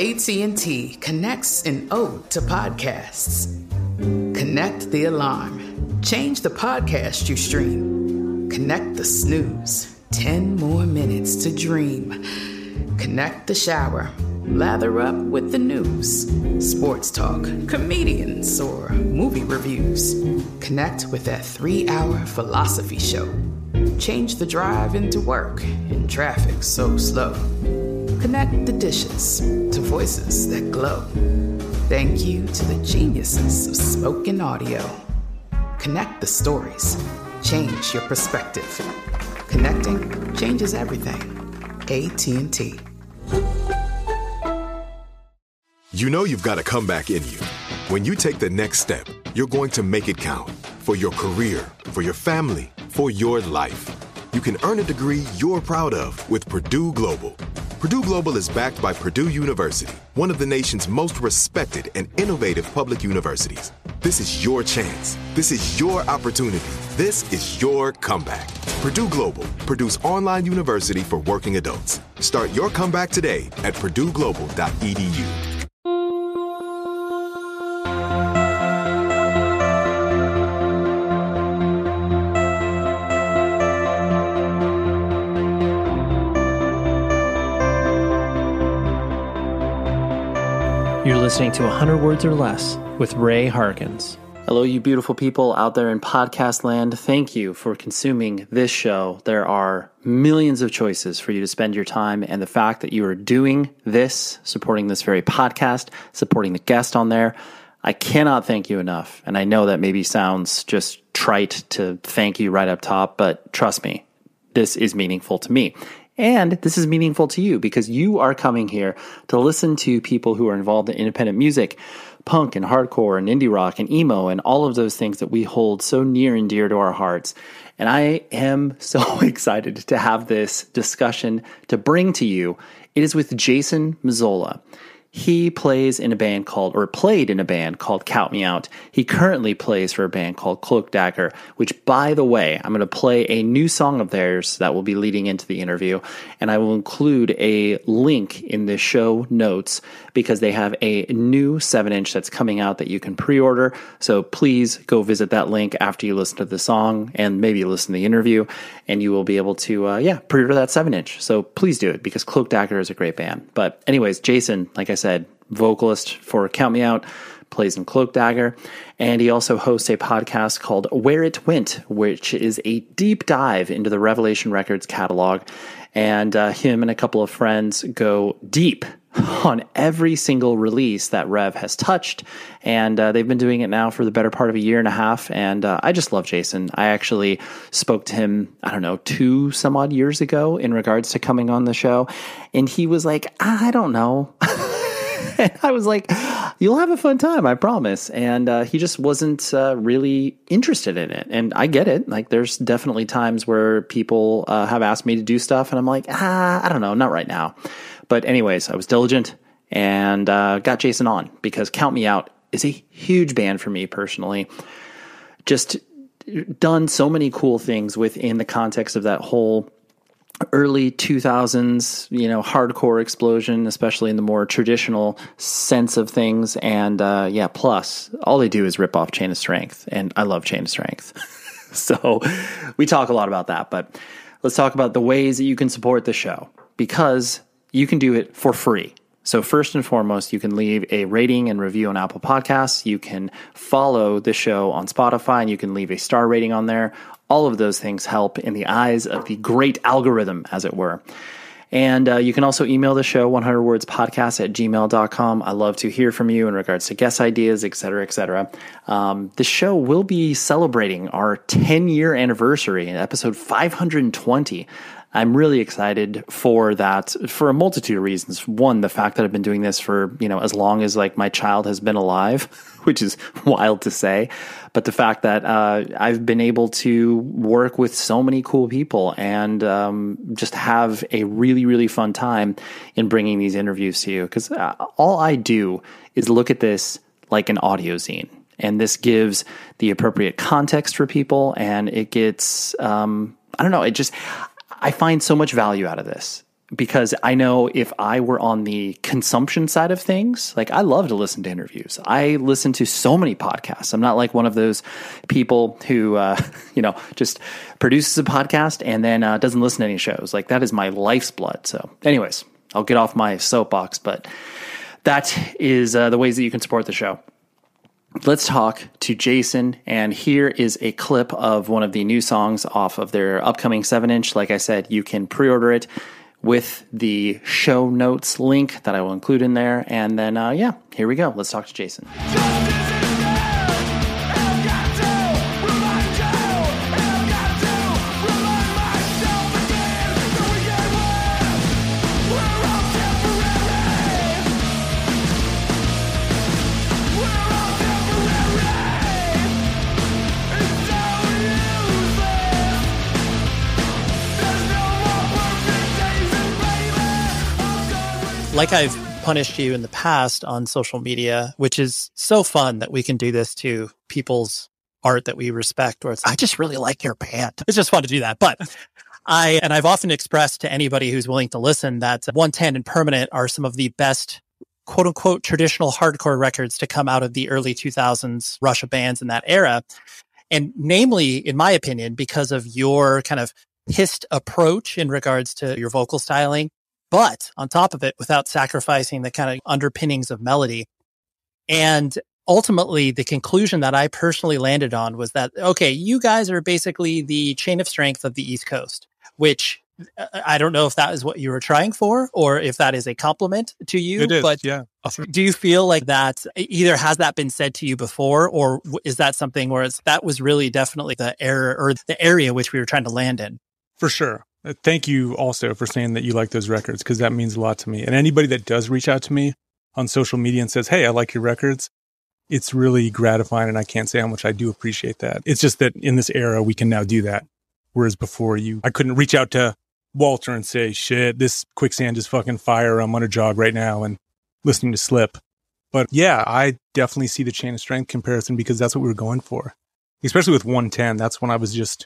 AT&T connects an ode to podcasts. Connect the alarm. Change the podcast you stream. Connect the snooze. 10 more minutes to dream. Connect the shower. Lather up with the news. Sports talk, comedians, or movie reviews. Connect with that 3-hour philosophy show. Change the drive into work in traffic so slow. Connect the dishes to voices that glow. Thank you to the geniuses of spoken audio. Connect the stories. Change your perspective. Connecting changes everything. AT&T. You know you've got a comeback in you. When you take the next step, you're going to make it count. For your career, for your family, for your life. You can earn a degree you're proud of with Purdue Global. Purdue Global is backed by Purdue University, one of the nation's most respected and innovative public universities. This is your chance. This is your opportunity. This is your comeback. Purdue Global, Purdue's online university for working adults. Start your comeback today at purdueglobal.edu. You're listening to 100 Words or Less with Ray Harkins. Hello, you beautiful people out there in podcast land. Thank you for consuming this show. There are millions of choices for you to spend your time, and the fact that you are doing this, supporting this very podcast, supporting the guest on there, I cannot thank you enough. And I know that maybe sounds just trite to thank you right up top, but trust me, this is meaningful to me. And this is meaningful to you because you are coming here to listen to people who are involved in independent music, punk and hardcore and indie rock and emo and all of those things that we hold so near and dear to our hearts. And I am so excited to have this discussion to bring to you. It is with Jason Mazzola. He played in a band called Count Me Out. He currently plays for a band called Cloak Dagger, which, by the way, I'm going to play a new song of theirs that will be leading into the interview, and I will include a link in the show notes because they have a new 7-inch that's coming out that you can pre-order. So please go visit that link after you listen to the song and maybe listen to the interview, and you will be able to, pre-order that 7-inch. So please do it because Cloak Dagger is a great band. But anyways, Jason, like I said, vocalist for Count Me Out, plays in Cloak Dagger, and he also hosts a podcast called Where It Went, which is a deep dive into the Revelation Records catalog, and him and a couple of friends go deep on every single release that Rev has touched, and they've been doing it now for the better part of a year and a half, and I just love Jason. I actually spoke to him, 2 some odd years ago in regards to coming on the show, and he was like, I don't know. And I was like, you'll have a fun time, I promise. And he just wasn't really interested in it. And I get it. Like, there's definitely times where people have asked me to do stuff, and I'm like, I don't know, not right now. But anyways, I was diligent and got Jason on because Count Me Out is a huge band for me personally. Just done so many cool things within the context of that whole early 2000s, hardcore explosion, especially in the more traditional sense of things. And plus, all they do is rip off Chain of Strength, and I love Chain of Strength. So we talk a lot about that, but let's talk about the ways that you can support the show, because you can do it for free. So first and foremost, you can leave a rating and review on Apple Podcasts. You can follow the show on Spotify, and you can leave a star rating on there. All of those things help in the eyes of the great algorithm, as it were. And you can also email the show, 100wordspodcast@gmail.com. I love to hear from you in regards to guest ideas, et cetera, et cetera. The show will be celebrating our 10-year anniversary in episode 520. I'm really excited for that for a multitude of reasons. One, the fact that I've been doing this for, as long as like my child has been alive, which is wild to say. But the fact that I've been able to work with so many cool people and just have a really, really fun time in bringing these interviews to you. Because all I do is look at this like an audio zine. And this gives the appropriate context for people. And it gets, I find so much value out of this. because I know if I were on the consumption side of things, like I love to listen to interviews. I listen to so many podcasts. I'm not like one of those people who, just produces a podcast and then doesn't listen to any shows. Like that is my life's blood. So anyways, I'll get off my soapbox, but that is the ways that you can support the show. Let's talk to Jason, and here is a clip of one of the new songs off of their upcoming 7-inch. Like I said, you can pre-order it with the show notes link that I will include in there. And then, here we go. Let's talk to Jason. Like I've punished you in the past on social media, which is so fun that we can do this to people's art that we respect, where it's, I just really like your band. It's just fun to do that. But I've often expressed to anybody who's willing to listen that 110 and Permanent are some of the best quote unquote traditional hardcore records to come out of the early 2000s Russia bands in that era. And namely, in my opinion, because of your kind of hissed approach in regards to your vocal styling, but on top of it, without sacrificing the kind of underpinnings of melody. And ultimately, the conclusion that I personally landed on was that, okay, you guys are basically the chain of strength of the East Coast, which I don't know if that is what you were trying for or if that is a compliment to you. It is, but yeah. Do you feel like that either has that been said to you before, or is that something where that was really definitely the error or the area which we were trying to land in? For sure. Thank you also for saying that you like those records, because that means a lot to me. And anybody that does reach out to me on social media and says, hey, I like your records, it's really gratifying, and I can't say how much I do appreciate that. It's just that in this era, we can now do that. Whereas before, I couldn't reach out to Walter and say, shit, this Quicksand is fucking fire. I'm on a jog right now and listening to Slip. But yeah, I definitely see the chain of strength comparison, because that's what we were going for. Especially with 110. That's when I was just,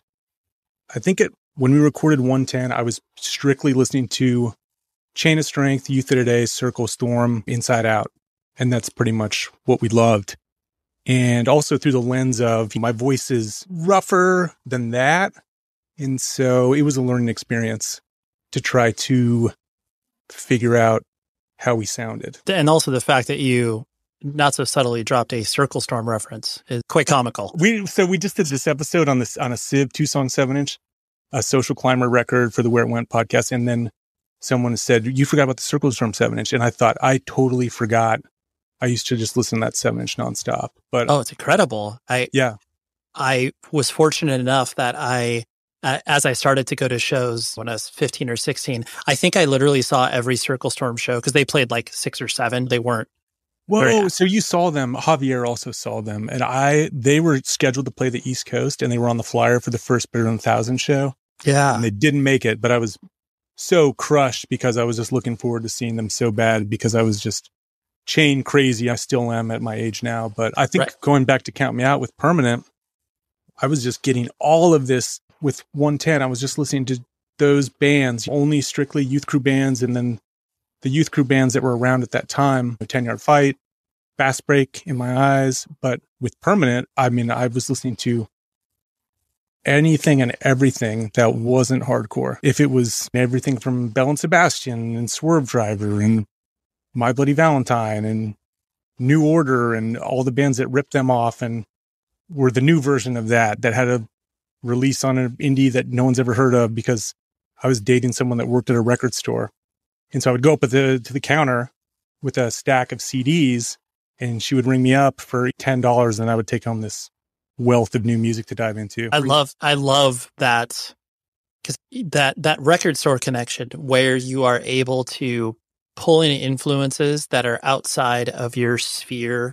when we recorded 110, I was strictly listening to Chain of Strength, Youth of Today, Circle Storm, Inside Out. And that's pretty much what we loved. And also through the lens of my voice is rougher than that. And so it was a learning experience to try to figure out how we sounded. And also the fact that you not so subtly dropped a Circle Storm reference is quite comical. We just did this episode on a Civ 2-song 7-inch. A Social Climber record for the Where It Went podcast. And then someone said, you forgot about the Circle Storm 7-inch. And I thought, I totally forgot. I used to just listen to that 7-inch nonstop. But it's incredible. I was fortunate enough that as I started to go to shows when I was 15 or 16, I think I literally saw every Circle Storm show, because they played like 6 or 7. They weren't. Whoa, so you saw them. Javier also saw them. And they were scheduled to play the East Coast, and they were on the flyer for the first Better Than 1,000 show. Yeah. And they didn't make it, but I was so crushed because I was just looking forward to seeing them so bad, because I was just chain crazy. I still am at my age now. But I think going back to Count Me Out with Permanent, I was just getting all of this with 110. I was just listening to those bands, only strictly youth crew bands, and then the youth crew bands that were around at that time, 10 Yard Fight, Fast Break, In My Eyes. But with Permanent, I was listening to anything and everything that wasn't hardcore. If it was everything from Belle and Sebastian and Swerve Driver and My Bloody Valentine and New Order and all the bands that ripped them off and were the new version of that had a release on an indie that no one's ever heard of, because I was dating someone that worked at a record store. And so I would go up to the counter with a stack of CDs, and she would ring me up for $10, and I would take home this wealth of new music to dive into. I love that, because that record store connection where you are able to pull in influences that are outside of your sphere.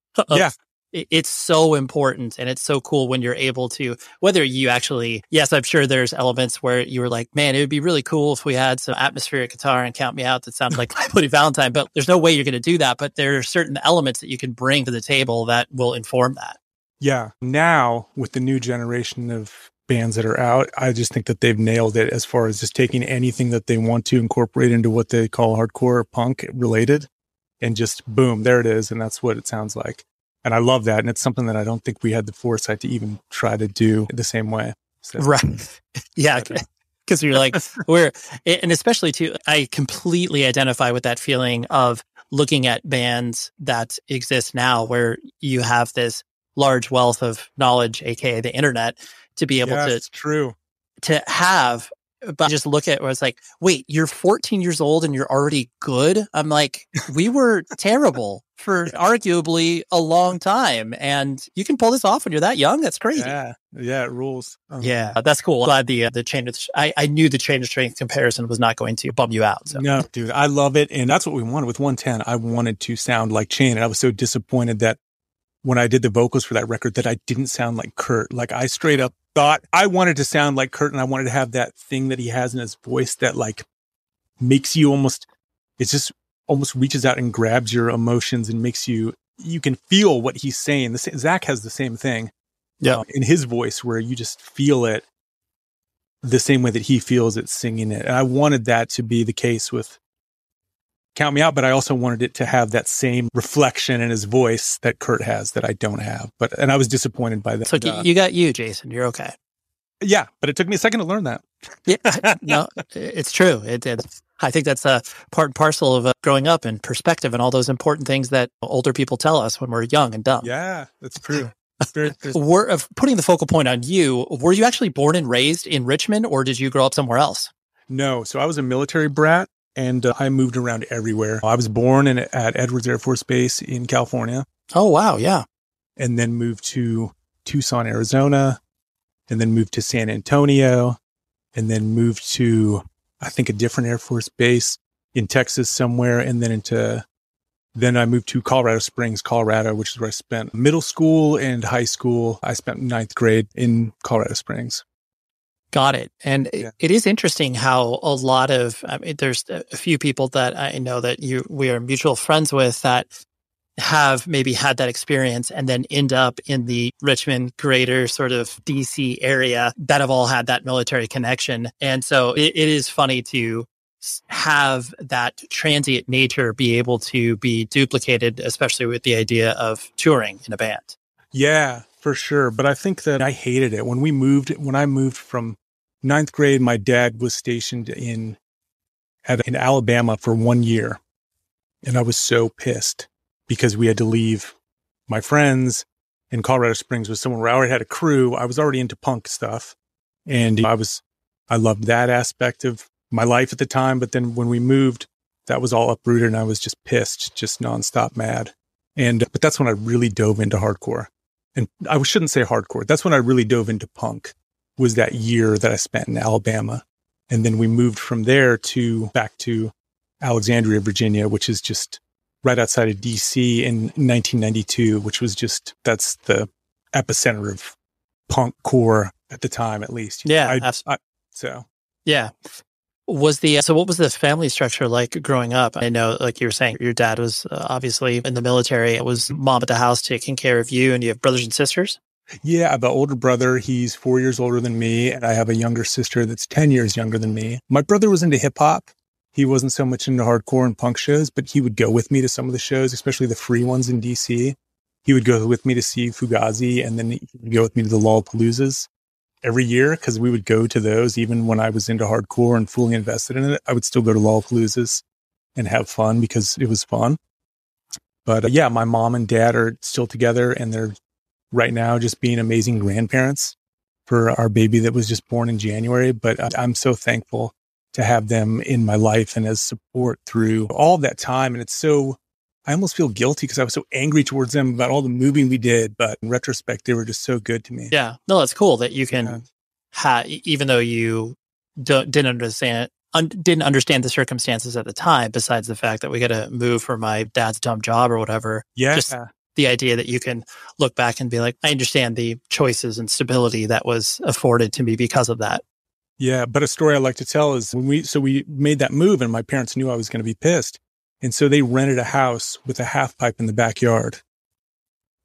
It's so important, and it's so cool when you're able to, whether you actually, yes, I'm sure there's elements where you were like, man, it would be really cool if we had some atmospheric guitar and Count Me Out that sounds like My Bloody Valentine, but there's no way you're going to do that. But there are certain elements that you can bring to the table that will inform that. Yeah. Now, with the new generation of bands that are out. I just think that they've nailed it as far as just taking anything that they want to incorporate into what they call hardcore or punk related and just boom, there it is. And that's what it sounds like. And I love that. And it's something that I don't think we had the foresight to even try to do the same way. So. Right. Yeah. Because you're like, and especially too, I completely identify with that feeling of looking at bands that exist now where you have this large wealth of knowledge, aka the internet, to be able to have, but just look at where it's like, wait, you're 14 years old and you're already good. I'm like, we were terrible for arguably a long time, and you can pull this off when you're that young. That's crazy. Yeah, it rules. Yeah, that's cool. Glad the chain of I knew the chain of strength comparison was not going to bum you out. So. No, dude, I love it, and that's what we wanted with 110. I wanted to sound like Chain, and I was so disappointed that when I did the vocals for that record that I didn't sound like Kurt. Like I straight up thought I wanted to sound like Kurt, and I wanted to have that thing that he has in his voice that like makes you almost reaches out and grabs your emotions and makes you can feel what he's saying. Zach has the same thing in his voice where you just feel it the same way that he feels it singing it. And I wanted that to be the case with Count Me Out, but I also wanted it to have that same reflection in his voice that Kurt has that I don't have. And I was disappointed by that. So you got you, Jason. You're okay. Yeah, but it took me a second to learn that. Yeah, no, it's true. I think that's a part and parcel of growing up and perspective and all those important things that older people tell us when we're young and dumb. Yeah, that's true. We're putting the focal point on you. Were you actually born and raised in Richmond, or did you grow up somewhere else? No, so I was a military brat. And I moved around everywhere. I was born at Edwards Air Force Base in California. Oh, wow. Yeah. And then moved to Tucson, Arizona, and then moved to San Antonio, and then moved to, I think, a different Air Force base in Texas somewhere. And then I moved to Colorado Springs, Colorado, which is where I spent middle school and high school. I spent 9th grade in Colorado Springs. Got it. And it is interesting how a lot of, there's a few people that I know that we are mutual friends with that have maybe had that experience and then end up in the Richmond, greater sort of DC area that have all had that military connection. And so it is funny to have that transient nature be able to be duplicated, especially with the idea of touring in a band. Yeah, for sure. But I think that I hated it. When I moved from 9th grade, my dad was stationed in Alabama for 1 year. And I was so pissed because we had to leave my friends, and Colorado Springs was somewhere where I already had a crew. I was already into punk stuff. And I loved that aspect of my life at the time. But then when we moved, that was all uprooted and I was just pissed, just nonstop mad. But that's when I really dove into hardcore. And I shouldn't say hardcore. That's when I really dove into punk, was that year that I spent in Alabama. And then we moved from there back to Alexandria, Virginia, which is just right outside of DC in 1992, which was that's the epicenter of punk core at the time, at least. Yeah. Yeah. So what was the family structure like growing up? I know, like you were saying, your dad was obviously in the military. It was mom at the house taking care of you, and you have brothers and sisters? Yeah, I have an older brother. He's 4 years older than me, and I have a younger sister that's 10 years younger than me. My brother was into hip hop. He wasn't so much into hardcore and punk shows, but he would go with me to some of the shows, especially the free ones in DC. He would go with me to see Fugazi, and then he would go with me to the Lollapaloozas every year, because we would go to those. Even when I was into hardcore and fully invested in it, I would still go to Lollapaloozas and have fun because it was fun. But yeah, my mom and dad are still together, and they're right now just being amazing grandparents for our baby that was just born in January. But I'm so thankful to have them in my life and as support through all that time. And I almost feel guilty because I was so angry towards them about all the moving we did. But in retrospect, they were just so good to me. Yeah. No, that's cool that you can even though you didn't understand the circumstances at the time, besides the fact that we got to move for my dad's dumb job or whatever. Yeah. Just the idea that you can look back and be like, I understand the choices and stability that was afforded to me because of that. Yeah. But a story I like to tell is we made that move, and my parents knew I was going to be pissed. And so they rented a house with a half pipe in the backyard.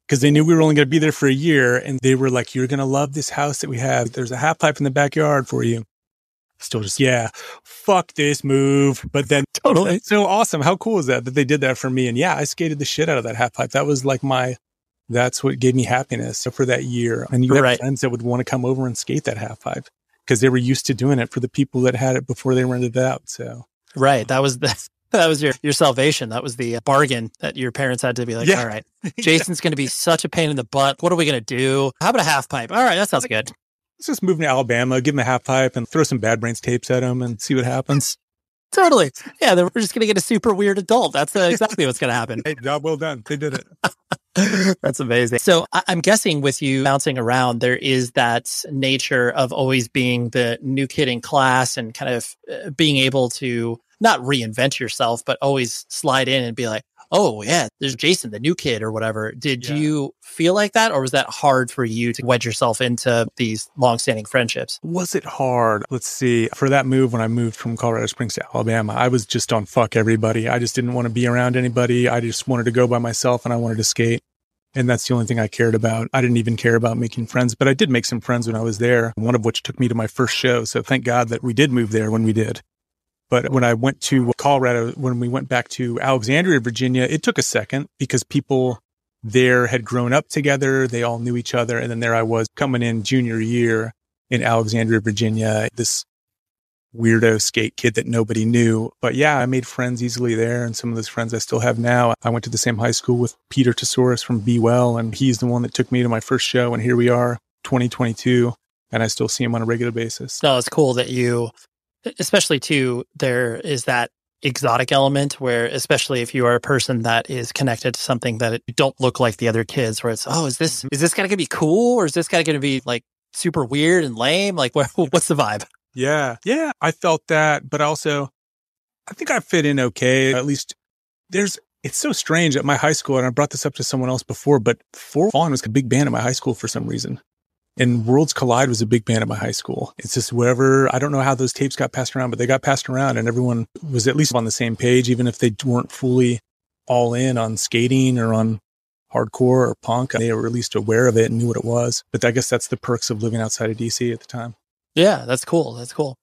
because they knew we were only going to be there for a year. And they were like, you're going to love this house that we have. There's a half pipe in the backyard for you. Still just, yeah, fuck this move. But then totally. So awesome. How cool is that they did that for me? And yeah, I skated the shit out of that half pipe. That was like that's what gave me happiness for that year. And you had friends that would want to come over and skate that half pipe because they were used to doing it for the people that had it before they rented it out. So, right. That was your salvation. That was the bargain that your parents had to be like, all right, Jason's going to be such a pain in the butt. What are we going to do? How about a half pipe? All right. That sounds good. Let's just move to Alabama, give him a half pipe and throw some Bad Brains tapes at him and see what happens. Totally. Yeah. Then we're just going to get a super weird adult. That's exactly what's going to happen. Hey, job well done. They did it. That's amazing. So I'm guessing with you bouncing around, there is that nature of always being the new kid in class and kind of being able to not reinvent yourself, but always slide in and be like, oh yeah, there's Jason, the new kid or whatever. Did you feel like that? Or was that hard for you to wedge yourself into these longstanding friendships? Was it hard? Let's see. For that move, when I moved from Colorado Springs to Alabama, I was just on fuck everybody. I just didn't want to be around anybody. I just wanted to go by myself and I wanted to skate. And that's the only thing I cared about. I didn't even care about making friends, but I did make some friends when I was there, one of which took me to my first show. So thank God that we did move there when we did. But when I went to Colorado, when we went back to Alexandria, Virginia, it took a second because people there had grown up together. They all knew each other. And then there I was coming in junior year in Alexandria, Virginia, this weirdo skate kid that nobody knew. But yeah, I made friends easily there. And some of those friends I still have now. I went to the same high school with Peter Tesouris from Be Well. And he's the one that took me to my first show. And here we are, 2022. And I still see him on a regular basis. So it's cool that you... Especially too, there is that exotic element where, especially if you are a person that is connected to something that it don't look like the other kids, where it's, oh, is this guy gonna be cool, or is this guy gonna be like super weird and lame? Like, what's the vibe? Yeah, I felt that, but also, I think I fit in okay. At least it's so strange at my high school, and I brought this up to someone else before, but Four Fallen was a big band at my high school for some reason. And Worlds Collide was a big band at my high school. It's just wherever, I don't know how those tapes got passed around, but they got passed around and everyone was at least on the same page, even if they weren't fully all in on skating or on hardcore or punk. They were at least aware of it and knew what it was. But I guess that's the perks of living outside of DC at the time. Yeah, that's cool. That's cool.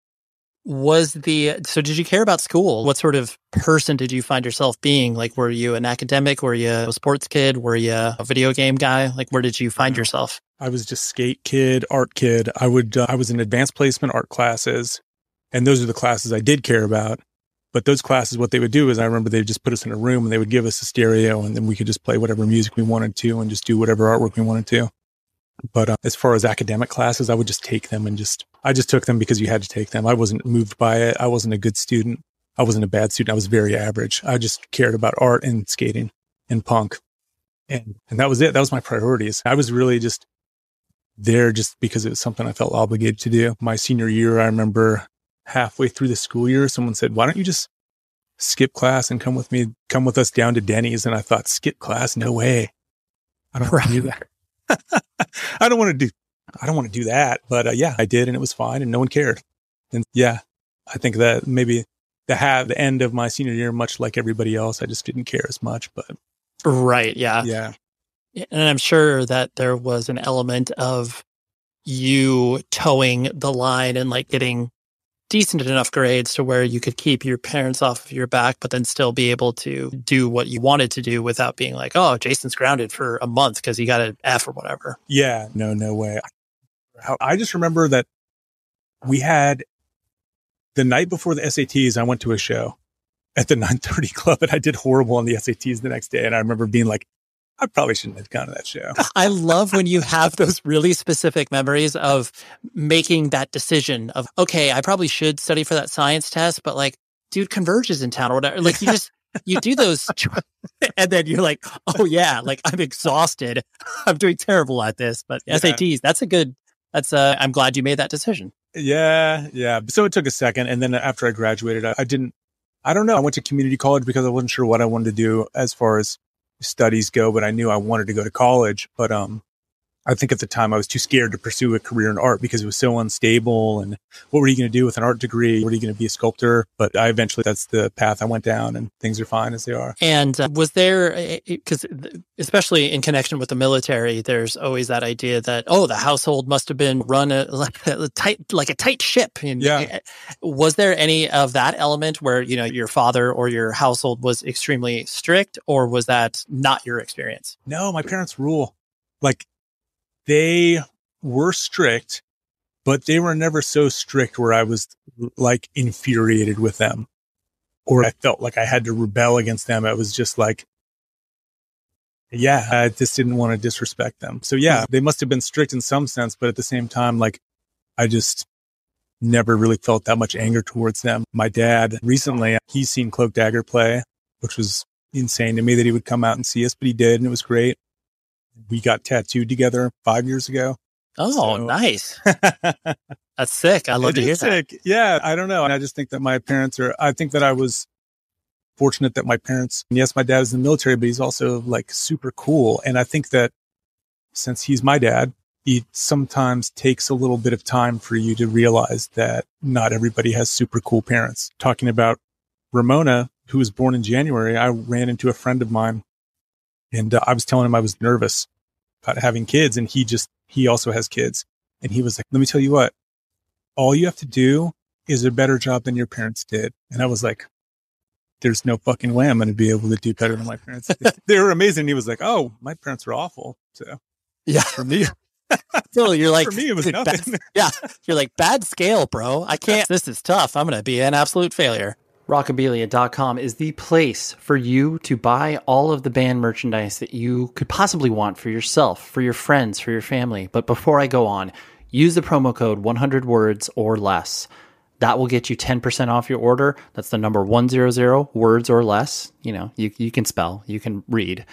So did you care about school? What sort of person did you find yourself being? Like, were you an academic? Were you a sports kid? Were you a video game guy? Like, where did you find yourself? I was just skate kid, art kid. I was in advanced placement art classes, and those are the classes I did care about. But those classes, what they would do is I remember they would just put us in a room and they would give us a stereo and then we could just play whatever music we wanted to and just do whatever artwork we wanted to. But as far as academic classes, I would just take them and I just took them because you had to take them. I wasn't moved by it. I wasn't a good student. I wasn't a bad student. I was very average. I just cared about art and skating and punk. And that was it. That was my priorities. I was really just there just because it was something I felt obligated to do. My senior year, I remember halfway through the school year, someone said, why don't you just skip class and come with us down to Denny's? And I thought, skip class? No way. I don't want to do that. I don't want to do that. But yeah, I did. And it was fine. And no one cared. And yeah, I think that maybe the end of my senior year, much like everybody else, I just didn't care as much. But right. Yeah. Yeah. And I'm sure that there was an element of you towing the line and like getting decent enough grades to where you could keep your parents off of your back, but then still be able to do what you wanted to do without being like, oh, Jason's grounded for a month because he got an F or whatever. Yeah, no way. I just remember that we had the night before the SATs, I went to a show at the 930 Club and I did horrible on the SATs the next day. And I remember being like, I probably shouldn't have gone to that show. I love when you have those really specific memories of making that decision of, okay, I probably should study for that science test, but like, dude, Converge is in town or whatever. Like you do those and then you're like, oh yeah, like I'm exhausted. I'm doing terrible at this, but yeah. SATs, I'm glad you made that decision. Yeah. So it took a second. And then after I graduated, I don't know. I went to community college because I wasn't sure what I wanted to do as far as studies go, but I knew I wanted to go to college. But I think at the time I was too scared to pursue a career in art because it was so unstable. And what were you going to do with an art degree? What are you going to be, a sculptor? But that's the path I went down, and things are fine as they are. And was there, because especially in connection with the military, there's always that idea that, oh, the household must have been run like a tight ship. And yeah. Was there any of that element where, your father or your household was extremely strict, or was that not your experience? No, my parents rule. Like, they were strict, but they were never so strict where I was like infuriated with them or I felt like I had to rebel against them. It was just like, yeah, I just didn't want to disrespect them. So yeah, they must have been strict in some sense, but at the same time, like, I just never really felt that much anger towards them. My dad recently, he's seen Cloak Dagger play, which was insane to me that he would come out and see us, but he did, and it was great. We got tattooed together 5 years ago. Oh, nice. That's sick. I love to hear that. Yeah, I don't know. And I just think that I think that I was fortunate that my parents, yes, my dad is in the military, but he's also like super cool. And I think that since he's my dad, it sometimes takes a little bit of time for you to realize that not everybody has super cool parents. Talking about Ramona, who was born in January, I ran into a friend of mine. And I was telling him I was nervous about having kids. And he also has kids. And he was like, let me tell you what, all you have to do is a better job than your parents did. And I was like, there's no fucking way I'm going to be able to do better than my parents did. They were amazing. And he was like, oh, my parents were awful. So yeah, for me, so you're like, for me, it was nothing. Yeah. You're like, bad scale, bro. I can't, this is tough. I'm going to be an absolute failure. Rockabilia.com is the place for you to buy all of the band merchandise that you could possibly want for yourself, for your friends, for your family. But before I go on, use the promo code 100 words or less. That will get you 10% off your order. That's the number 100 words or less. You can spell, you can read,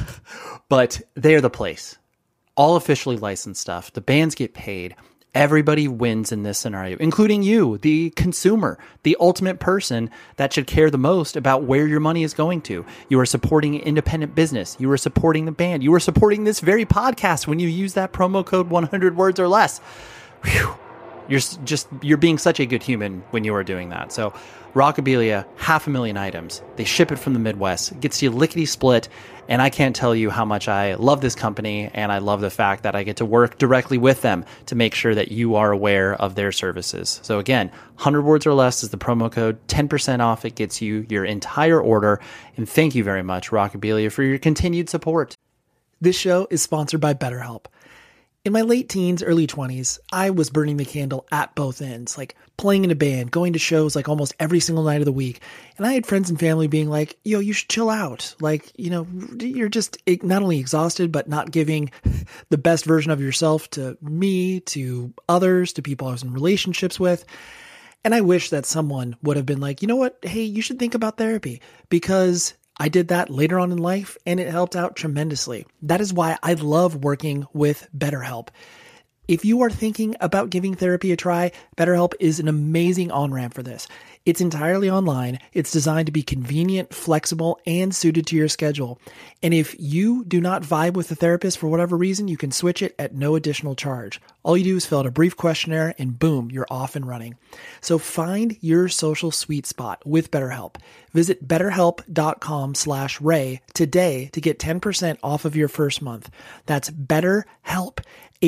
but they're the place. All officially licensed stuff. The bands get paid. Everybody wins in this scenario, including you, the consumer, the ultimate person that should care the most about where your money is going to. You are supporting independent business. You are supporting the band. You are supporting this very podcast when you use that promo code 100 words or less. Whew. You're being such a good human when you are doing that. So Rockabilia, 500,000 items. They ship it from the Midwest. It gets you lickety split. And I can't tell you how much I love this company, and I love the fact that I get to work directly with them to make sure that you are aware of their services. So again, 100 words or less is the promo code, 10% off. It gets you your entire order. And thank you very much, Rockabilia, for your continued support. This show is sponsored by BetterHelp. In my late teens, early 20s, I was burning the candle at both ends, like playing in a band, going to shows like almost every single night of the week. And I had friends and family being like, yo, you should chill out. Like, you're just not only exhausted, but not giving the best version of yourself to me, to others, to people I was in relationships with. And I wish that someone would have been like, you know what? Hey, you should think about therapy, because I did that later on in life and it helped out tremendously. That is why I love working with BetterHelp. If you are thinking about giving therapy a try, BetterHelp is an amazing on-ramp for this. It's entirely online. It's designed to be convenient, flexible, and suited to your schedule. And if you do not vibe with the therapist for whatever reason, you can switch it at no additional charge. All you do is fill out a brief questionnaire and boom, you're off and running. So find your social sweet spot with BetterHelp. Visit betterhelp.com/Ray today to get 10% off of your first month. That's BetterHelp,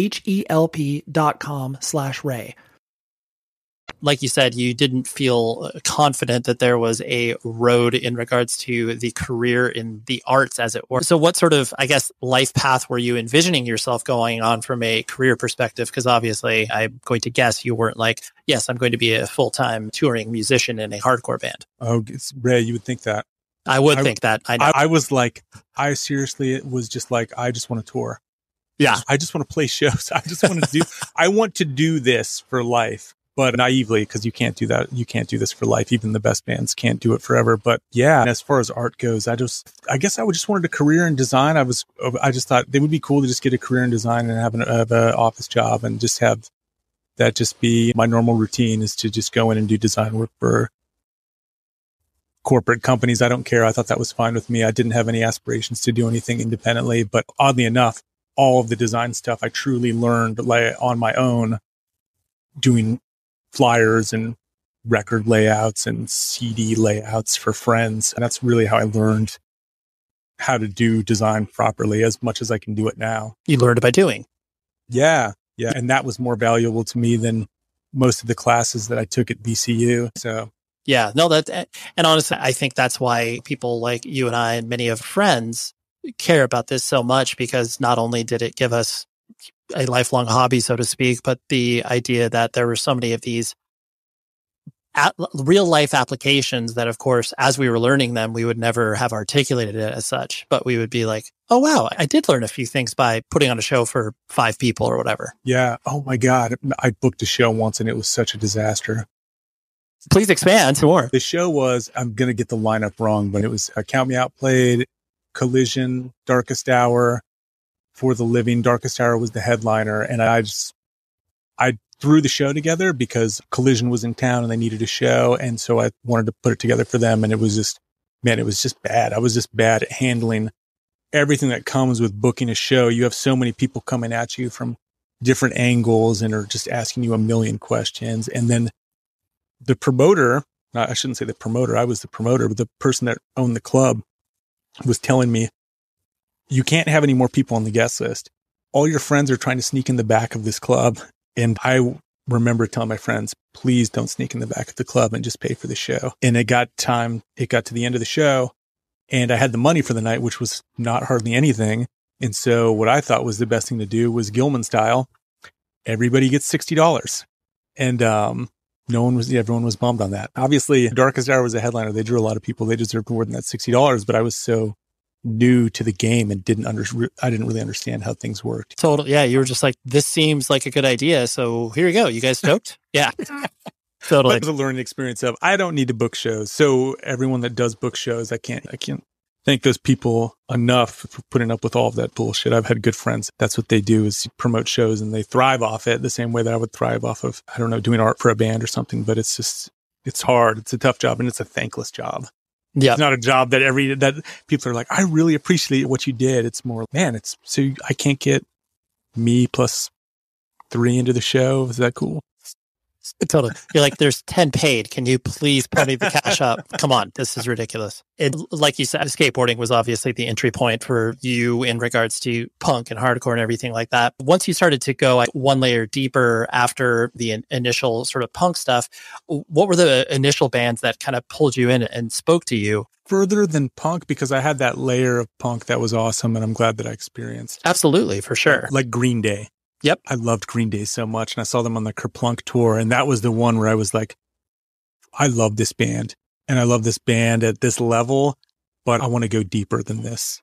HELP.com/Ray. Like you said, you didn't feel confident that there was a road in regards to the career in the arts, as it were. So what sort of, I guess, life path were you envisioning yourself going on from a career perspective? Because obviously, I'm going to guess you weren't like, yes, I'm going to be a full-time touring musician in a hardcore band. Oh, Ray, you would think that. I would think that. I know. I was like, I seriously was just like, I just want to tour. Yeah. I just want to play shows. I want to do this for life. But naively, because you can't do that. You can't do this for life. Even the best bands can't do it forever. But yeah, as far as art goes, I guess I just wanted a career in design. I just thought it would be cool to just get a career in design and have an office job and just have that just be my normal routine, is to just go in and do design work for corporate companies. I don't care. I thought that was fine with me. I didn't have any aspirations to do anything independently. But oddly enough, all of the design stuff I truly learned on my own, doing flyers and record layouts and CD layouts for friends. And that's really how I learned how to do design properly, as much as I can do it now. You learned it by doing. Yeah. And that was more valuable to me than most of the classes that I took at VCU. So yeah, no, and honestly, I think that's why people like you and I and many of friends care about this so much, because not only did it give us a lifelong hobby, so to speak, but the idea that there were so many of these real life applications that, of course, as we were learning them, we would never have articulated it as such, but we would be like, oh, wow, I did learn a few things by putting on a show for 5 people or whatever. Yeah. Oh my God. I booked a show once and it was such a disaster. Please expand more. The show was, I'm going to get the lineup wrong, but it was Count Me Out played, Collision, Darkest Hour, For the Living. Darkest Hour was the headliner. And I threw the show together because Collision was in town and they needed a show. And so I wanted to put it together for them. And it was just bad. I was just bad at handling everything that comes with booking a show. You have so many people coming at you from different angles and are just asking you a million questions. And then the promoter, I shouldn't say the promoter, I was the promoter, but the person that owned the club was telling me, you can't have any more people on the guest list. All your friends are trying to sneak in the back of this club. And I remember telling my friends, please don't sneak in the back of the club and just pay for the show. And it got to the end of the show and I had the money for the night, which was not hardly anything. And so what I thought was the best thing to do was Gilman style. Everybody gets $60. And, everyone was bummed on that. Obviously, Darkest Hour was a headliner. They drew a lot of people. They deserved more than that $60, but I was so new to the game and I didn't really understand how things worked. Totally. Yeah. You were just like, this seems like a good idea. So here you go. You guys stoked? Yeah. Totally. It was a learning experience of, I don't need to book shows. So everyone that does book shows, I can't thank those people enough for putting up with all of that bullshit. I've had good friends. That's what they do, is promote shows and they thrive off it the same way that I would thrive off of, I don't know, doing art for a band or something, but it's hard. It's a tough job and it's a thankless job. Yeah. It's not a job that people are like, I really appreciate what you did. It's more, man, I can't get me plus 3 into the show. Is that cool? Totally. You're like, there's 10 paid. Can you please pony the cash up? Come on. This is ridiculous. Like you said, skateboarding was obviously the entry point for you in regards to punk and hardcore and everything like that. Once you started to go one layer deeper after the initial sort of punk stuff, what were the initial bands that kind of pulled you in and spoke to you? Further than punk, because I had that layer of punk that was awesome and I'm glad that I experienced. Absolutely, for sure. Like Green Day. Yep. I loved Green Day so much. And I saw them on the Kerplunk tour. And that was the one where I was like, I love this band and I love this band at this level, but I want to go deeper than this.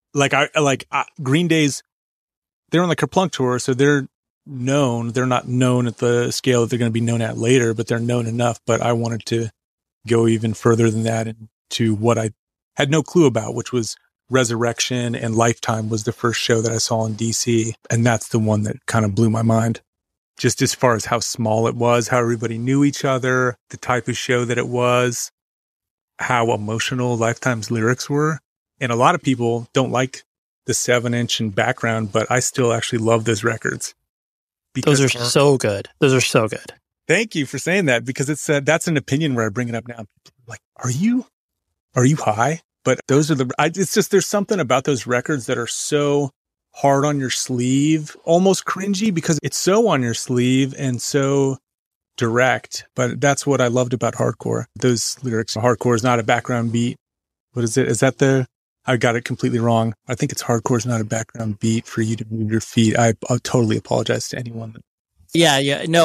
Green Day's, they're on the Kerplunk tour. So they're known. They're not known at the scale that they're going to be known at later, but they're known enough. But I wanted to go even further than that into what I had no clue about, which was Resurrection, and Lifetime was the first show that I saw in DC. And that's the one that kind of blew my mind. Just as far as how small it was, how everybody knew each other, the type of show that it was, how emotional Lifetime's lyrics were. And a lot of people don't like the 7-inch and background, but I still actually love those records. Those are so good. Those are so good. Thank you for saying that, because that's an opinion where I bring it up now. Like, are you high? But those are it's just, there's something about those records that are so hard on your sleeve, almost cringy, because it's so on your sleeve and so direct. But that's what I loved about hardcore. Those lyrics, hardcore is not a background beat. What is it? Is that I got it completely wrong. I think it's hardcore is not a background beat for you to move your feet. I totally apologize to anyone. Yeah. No,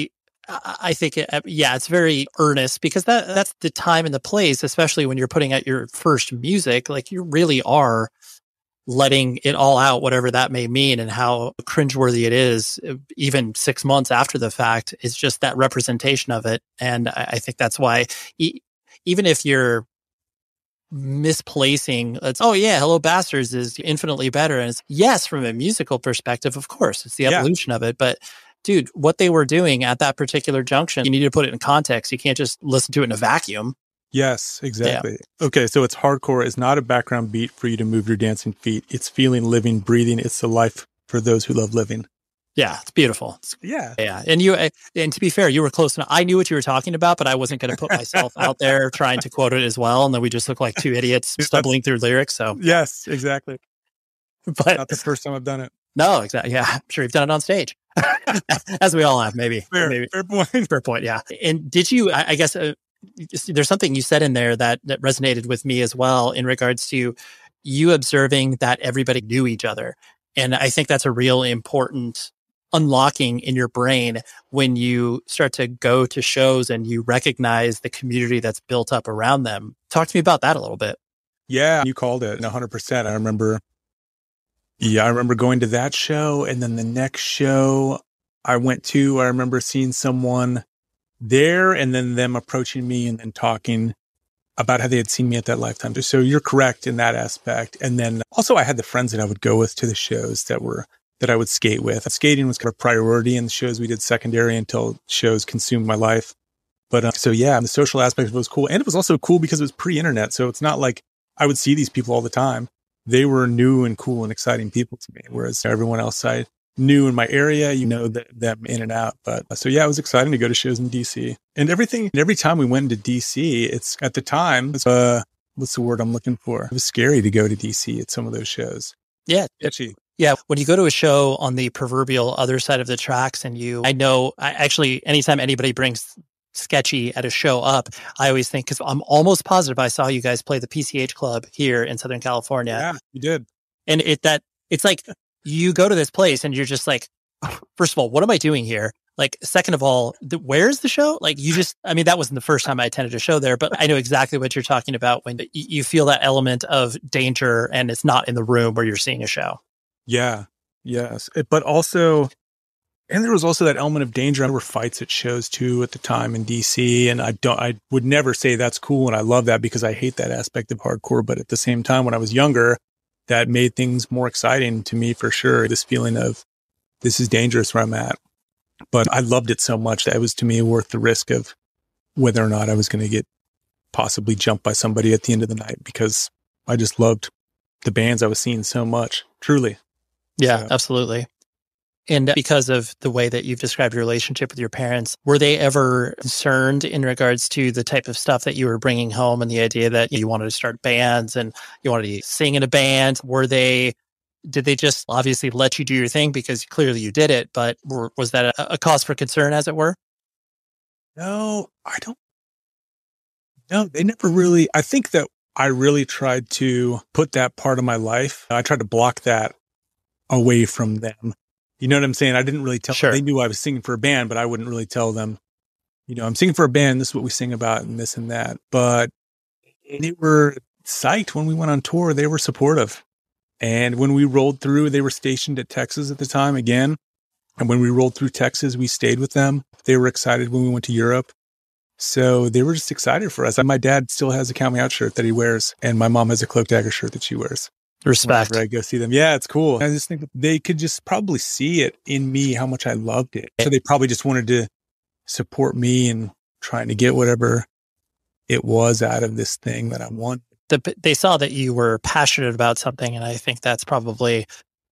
I think, it's very earnest, because that's the time and the place, especially when you're putting out your first music. Like, you really are letting it all out, whatever that may mean, and how cringeworthy it is, even 6 months after the fact. It's just that representation of it. And I think that's why, even if you're misplacing, Hello Bastards is infinitely better. And it's, yes, from a musical perspective, of course, it's the evolution of it. But dude, what they were doing at that particular junction, you need to put it in context. You can't just listen to it in a vacuum. Yes, exactly. Yeah. Okay, so hardcore is not a background beat for you to move your dancing feet. It's feeling, living, breathing. It's the life for those who love living. Yeah, it's beautiful. Yeah. And to be fair, you were close enough. I knew what you were talking about, but I wasn't going to put myself out there trying to quote it as well. And then we just look like two idiots stumbling through lyrics. So yes, exactly. But not the first time I've done it. No, exactly. Yeah, I'm sure you've done it on stage, as we all have. Maybe. Fair point. Fair point. Yeah. And did you? I guess there's something you said in there that resonated with me as well in regards to you observing that everybody knew each other, and I think that's a real important unlocking in your brain when you start to go to shows and you recognize the community that's built up around them. Talk to me about that a little bit. Yeah, you called it 100%. I remember going to that show, and then the next show I went to, I remember seeing someone there and then them approaching me and then talking about how they had seen me at that Lifetime. So you're correct in that aspect. And then also I had the friends that I would go with to the shows that I would skate with. Skating was kind of priority in the shows. We did secondary until shows consumed my life. But so yeah, the social aspect was cool. And it was also cool because it was pre-internet. So it's not like I would see these people all the time. They were new and cool and exciting people to me. Whereas everyone else I knew in my area, them in and out. But so yeah, it was exciting to go to shows in DC. And every time we went to DC, it's at the time, what's the word I'm looking for? It was scary to go to DC at some of those shows. Yeah. Itchy. Yeah. When you go to a show on the proverbial other side of the tracks anytime anybody brings Sketchy at a show up, I always think, because I'm almost positive I saw you guys play the PCH Club here in Southern California. Yeah, you did. And it's like you go to this place and you're just like, first of all, what am I doing here? Like, second of all, where's the show? Like, that wasn't the first time I attended a show there, but I know exactly what you're talking about when you feel that element of danger and it's not in the room where you're seeing a show. Yeah. Yes. But also, and there was also that element of danger. There were fights at shows too at the time in DC. And I would never say that's cool. And I love that because I hate that aspect of hardcore. But at the same time, when I was younger, that made things more exciting to me for sure. This feeling of this is dangerous where I'm at. But I loved it so much that it was to me worth the risk of whether or not I was going to get possibly jumped by somebody at the end of the night, because I just loved the bands I was seeing so much, truly. Yeah, absolutely. And because of the way that you've described your relationship with your parents, were they ever concerned in regards to the type of stuff that you were bringing home and the idea that you wanted to start bands and you wanted to sing in a band? Did they just obviously let you do your thing because clearly you did it, but was that a cause for concern, as it were? No, they never really. I think that I really tried to put that part of my life. I tried to block that away from them. You know what I'm saying? I didn't really tell them. They knew I was singing for a band, but I wouldn't really tell them, I'm singing for a band. This is what we sing about and this and that. But they were psyched when we went on tour. They were supportive. And when we rolled through, they were stationed at Texas at the time again. And when we rolled through Texas, we stayed with them. They were excited when we went to Europe. So they were just excited for us. My dad still has a Count Me Out shirt that he wears. And my mom has a Cloak Dagger shirt that she wears. Respect. Whenever I go see them. Yeah, it's cool. I just think that they could just probably see it in me, how much I loved it. So they probably just wanted to support me and trying to get whatever it was out of this thing that I wanted. They saw that you were passionate about something. And I think that's probably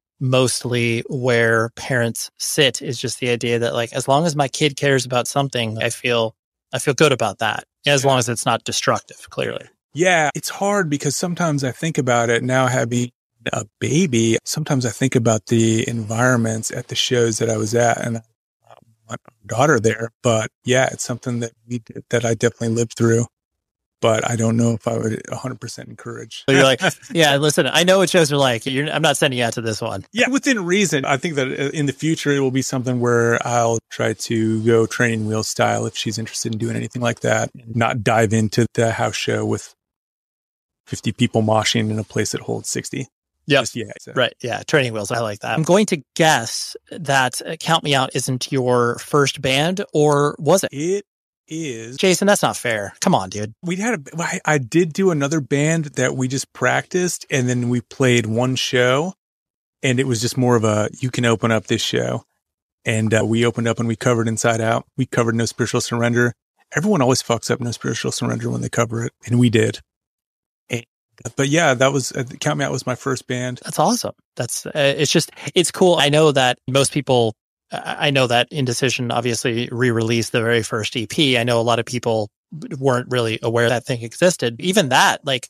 mostly where parents sit, is just the idea that, like, as long as my kid cares about something, I feel good about that. As long as it's not destructive, clearly. Yeah, it's hard because sometimes I think about it now, having a baby. Sometimes I think about the environments at the shows that I was at, and I want a daughter there. But yeah, it's something that I definitely lived through. But I don't know if I would 100% encourage. So you're like, yeah, listen, I know what shows are like. I'm not sending you out to this one. Yeah, within reason. I think that in the future, it will be something where I'll try to go training wheel style if she's interested in doing anything like that. Not dive into the house show with 50 people moshing in a place that holds 60. Yeah. Right. Yeah. Training wheels. I like that. I'm going to guess that Count Me Out isn't your first band, or was it? It is. Jason, that's not fair. Come on, dude. I did do another band that we just practiced, and then we played one show, and it was just more of a, you can open up this show. And we opened up and we covered Inside Out. We covered No Spiritual Surrender. Everyone always fucks up No Spiritual Surrender when they cover it, and we did. And But yeah, that was Count Me Out was my first band. That's awesome. That's it's cool. I know that most people. I know that Indecision obviously re-released the very first EP. I know a lot of people weren't really aware that thing existed. Even that, like,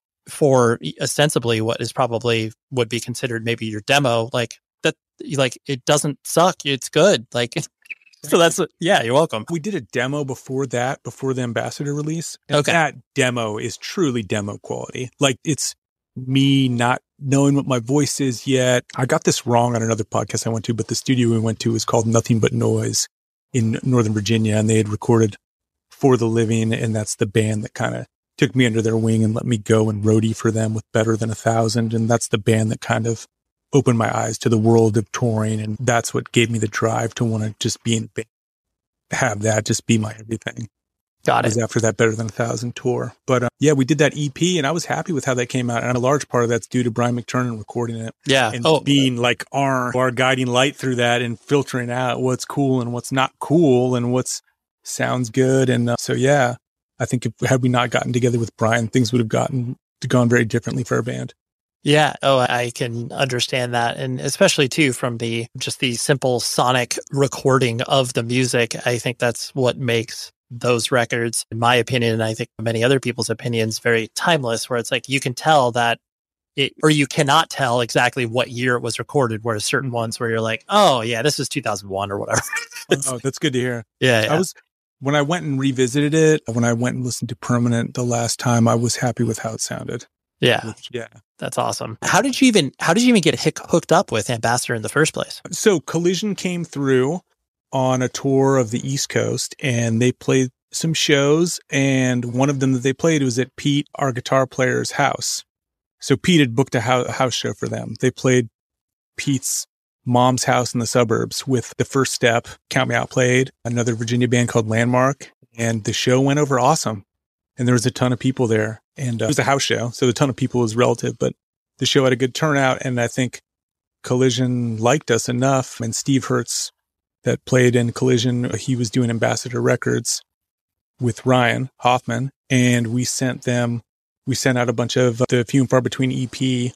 for ostensibly what is probably would be considered maybe your demo, like that, like, it doesn't suck. It's good. Like, so that's, yeah, you're welcome. We did a demo before the Ambassador release. And okay. That demo is truly demo quality. Like, it's me not knowing what my voice is yet. I got this wrong on another podcast I went to, but the studio we went to was called Nothing But Noise in Northern Virginia, and they had recorded For the Living, and that's the band that kind of took me under their wing and let me go and roadie for them with Better Than 1,000, and that's the band that kind of opened my eyes to the world of touring, and that's what gave me the drive to want to just be in a band, have that just be my everything. Got it. Was after that Better Than 1,000 tour. But yeah, we did that EP and I was happy with how that came out. And a large part of that's due to Brian McTernan recording it. Yeah. And being like our guiding light through that and filtering out what's cool and what's not cool and what's sounds good. And so, yeah, I think had we not gotten together with Brian, things would have gone very differently for our band. Yeah. Oh, I can understand that. And especially too, from the simple sonic recording of the music, I think that's what makes those records, in my opinion, and I think many other people's opinions, very timeless, where it's like you can tell that or you cannot tell exactly what year it was recorded, whereas certain ones where you're like, oh yeah, this is 2001 or whatever. Oh, that's good to hear. Yeah. When I went and revisited it, when I went and listened to Permanent the last time, I was happy with how it sounded. Yeah. Yeah. That's awesome. How did you even get hooked up with Ambassador in the first place? So Collision came through on a tour of the East Coast, and they played some shows, and one of them that they played was at Pete, our guitar player's house. So Pete had booked a house show for them. They played Pete's mom's house in the suburbs with The First Step. Count Me Out played, another Virginia band called Landmark, and the show went over awesome. And there was a ton of people there, and it was a house show, so a ton of people was relative, but the show had a good turnout, and I think Collision liked us enough, and Steve Hertz, that played in Collision, he was doing Ambassador Records with Ryan Hoffman, and we sent out a bunch of the Few and Far Between EP.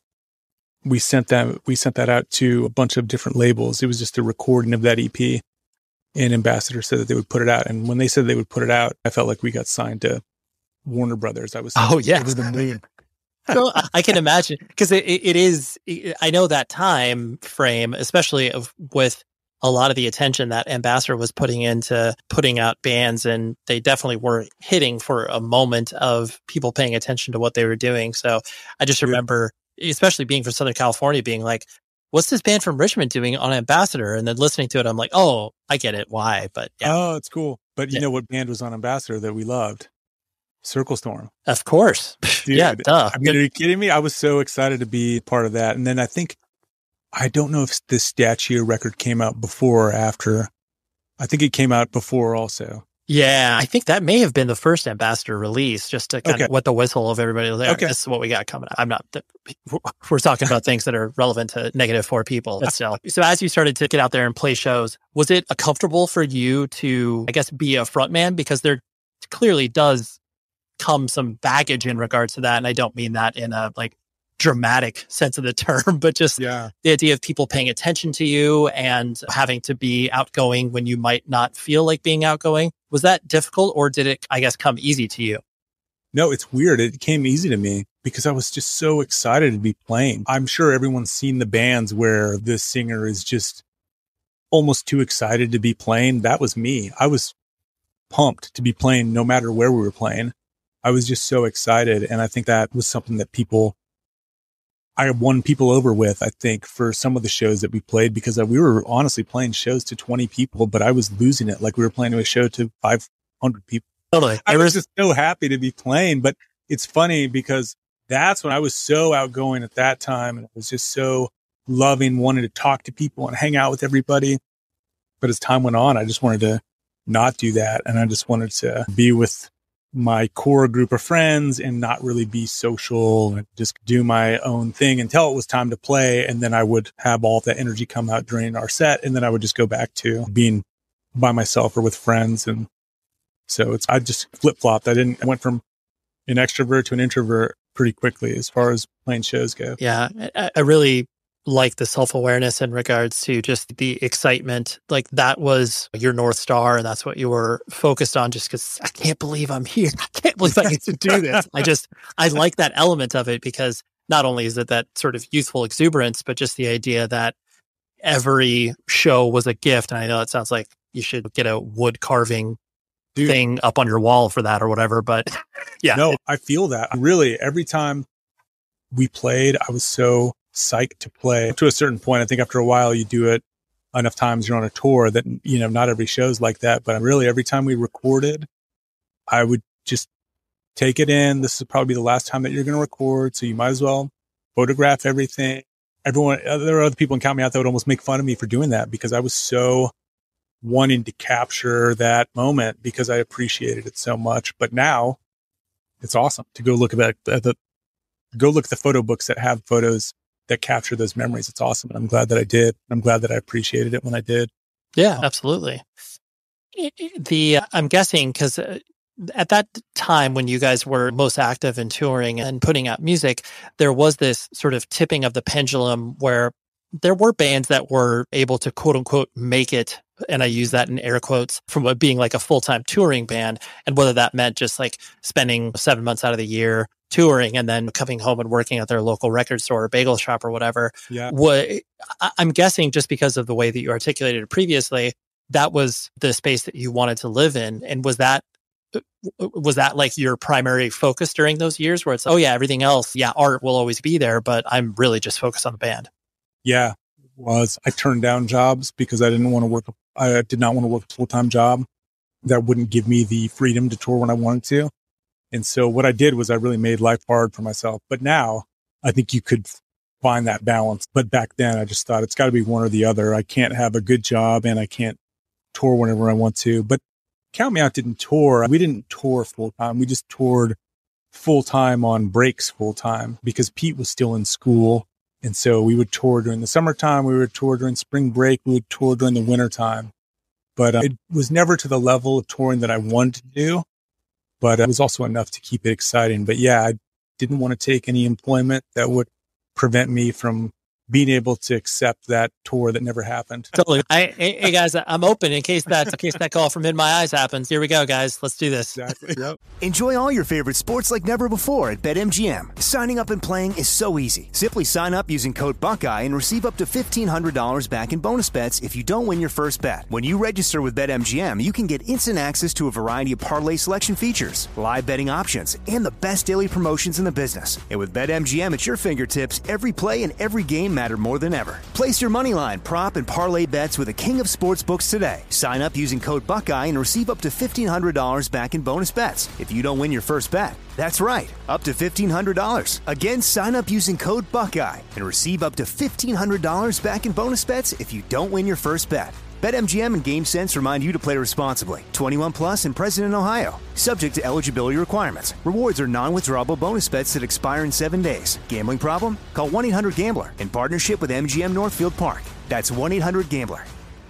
We sent that out to a bunch of different labels. It was just a recording of that EP, and Ambassador said that they would put it out. And when they said they would put it out, I felt like we got signed to Warner Brothers. I was over the moon. So I can imagine, because it is. I know that time frame, especially with a lot of the attention that Ambassador was putting into putting out bands, and they definitely were hitting for a moment of people paying attention to what they were doing. So I just remember, especially being from Southern California, being like, what's this band from Richmond doing on Ambassador? And then listening to it, I'm like, oh, I get it. Why? But yeah. Oh, it's cool. But you know what band was on Ambassador that we loved? Circle Storm. Of course. Dude, yeah, duh. I mean, are you kidding me? I was so excited to be part of that. And then I don't know if this Statue record came out before or after. I think it came out before also. Yeah, I think that may have been the first Ambassador release, just to kind of wet the whistle of everybody. Like, this is what we got coming up. We're talking about things that are relevant to -4 people. But still. So as you started to get out there and play shows, was it comfortable for you to, I guess, be a frontman? Because there clearly does come some baggage in regards to that. And I don't mean that in a dramatic sense of the term, but just the idea of people paying attention to you and having to be outgoing when you might not feel like being outgoing. Was that difficult, or did it, I guess, come easy to you? No, it's weird. It came easy to me because I was just so excited to be playing. I'm sure everyone's seen the bands where the singer is just almost too excited to be playing. That was me. I was pumped to be playing no matter where we were playing. I was just so excited. And I think that was something that I won people over with, I think, for some of the shows that we played, because we were honestly playing shows to 20 people, but I was losing it. Like we were playing to a show to 500 people. Totally. I was just so happy to be playing. But it's funny because that's when I was so outgoing at that time. And I was just so loving, wanting to talk to people and hang out with everybody. But as time went on, I just wanted to not do that. And I just wanted to be with my core group of friends and not really be social and just do my own thing until it was time to play. And then I would have all that energy come out during our set. And then I would just go back to being by myself or with friends. And so I just flip flopped. I went from an extrovert to an introvert pretty quickly as far as playing shows go. Yeah, I really like the self-awareness in regards to just the excitement. Like that was your North Star and that's what you were focused on, just because I can't believe I'm here. I can't believe I get to do this. I like that element of it, because not only is it that sort of youthful exuberance, but just the idea that every show was a gift. And I know it sounds like you should get a wood carving thing up on your wall for that or whatever, but yeah. No, I feel that. Really, every time we played, I was so psyched to play. To a certain point, I think after a while you do it enough times, you're on a tour that, not every show's like that, but really every time we recorded, I would just take it in. This is probably the last time that you're going to record, so you might as well photograph everything. There are other people in Count Me Out that would almost make fun of me for doing that, because I was so wanting to capture that moment because I appreciated it so much. But now it's awesome to go look at the photo books that have photos that capture those memories. It's awesome. And I'm glad that I did. I'm glad that I appreciated it when I did. Yeah, absolutely. I'm guessing, because at that time when you guys were most active in touring and putting out music, there was this sort of tipping of the pendulum where there were bands that were able to quote unquote make it, and I use that in air quotes, from being like a full-time touring band. And whether that meant just like spending 7 months out of the year touring and then coming home and working at their local record store or bagel shop or whatever. Yeah. I'm guessing, just because of the way that you articulated it previously, that was the space that you wanted to live in. And was that like your primary focus during those years, where it's, oh yeah, everything else, yeah, art will always be there, but I'm really just focused on the band? Yeah, I turned down jobs because I did not want to work a full-time job that wouldn't give me the freedom to tour when I wanted to. And so what I did was I really made life hard for myself. But now I think you could find that balance. But back then I just thought it's got to be one or the other. I can't have a good job and I can't tour whenever I want to. But Count Me Out didn't tour. We didn't tour full time. We just toured full time on breaks full time, because Pete was still in school. And so we would tour during the summertime. We would tour during spring break. We would tour during the wintertime. But it was never to the level of touring that I wanted to do. But it was also enough to keep it exciting. But yeah, I didn't want to take any employment that would prevent me from being able to accept that tour that never happened. Totally. Hey guys, I'm open in case that call from In My Eyes happens. Here we go, guys. Let's do this. Exactly. Yep. Enjoy all your favorite sports like never before at BetMGM. Signing up and playing is so easy. Simply sign up using code Buckeye and receive up to $1,500 back in bonus bets if you don't win your first bet. When you register with BetMGM, you can get instant access to a variety of parlay selection features, live betting options, and the best daily promotions in the business. And with BetMGM at your fingertips, every play and every game matter more than ever. Place your moneyline, prop, and parlay bets with the king of sportsbooks today. Sign up using code Buckeye and receive up to $1,500 back in bonus bets if you don't win your first bet. That's right, up to $1,500. Again, sign up using code Buckeye and receive up to $1,500 back in bonus bets if you don't win your first bet. BetMGM and GameSense remind you to play responsibly. 21 plus and present in Ohio. Subject to eligibility requirements. Rewards are non-withdrawable bonus bets that expire in 7 days. Gambling problem? Call 1-800-GAMBLER in partnership with MGM Northfield Park. That's 1-800-GAMBLER.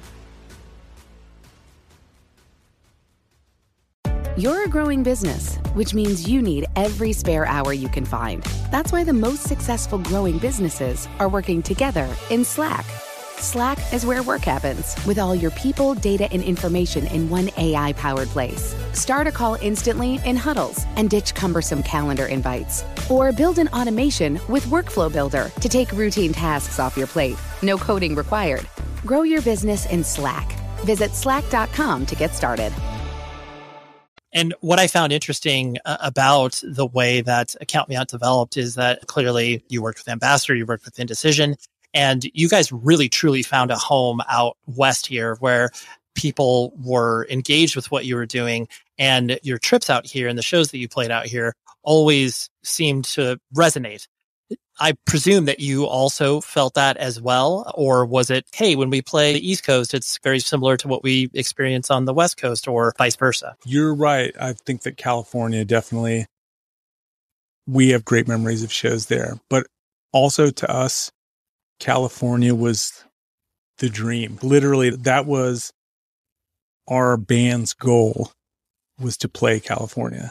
You're a growing business, which means you need every spare hour you can find. That's why the most successful growing businesses are working together in Slack. Slack is where work happens, with all your people, data, and information in one AI-powered place. Start a call instantly in huddles and ditch cumbersome calendar invites. Or build an automation with Workflow Builder to take routine tasks off your plate. No coding required. Grow your business in Slack. Visit slack.com to get started. And what I found interesting about the way that Count Me Out developed is that clearly you worked with Ambassador, you worked with Indecision, and you guys really truly found a home out west here where people were engaged with what you were doing, and your trips out here and the shows that you played out here always seemed to resonate. I presume that you also felt that as well, or was it, hey, when we play the East Coast, it's very similar to what we experience on the West Coast, or vice versa? You're right. I think that California definitely, we have great memories of shows there, but also to us, California was the dream. Literally, that was our band's goal, was to play California.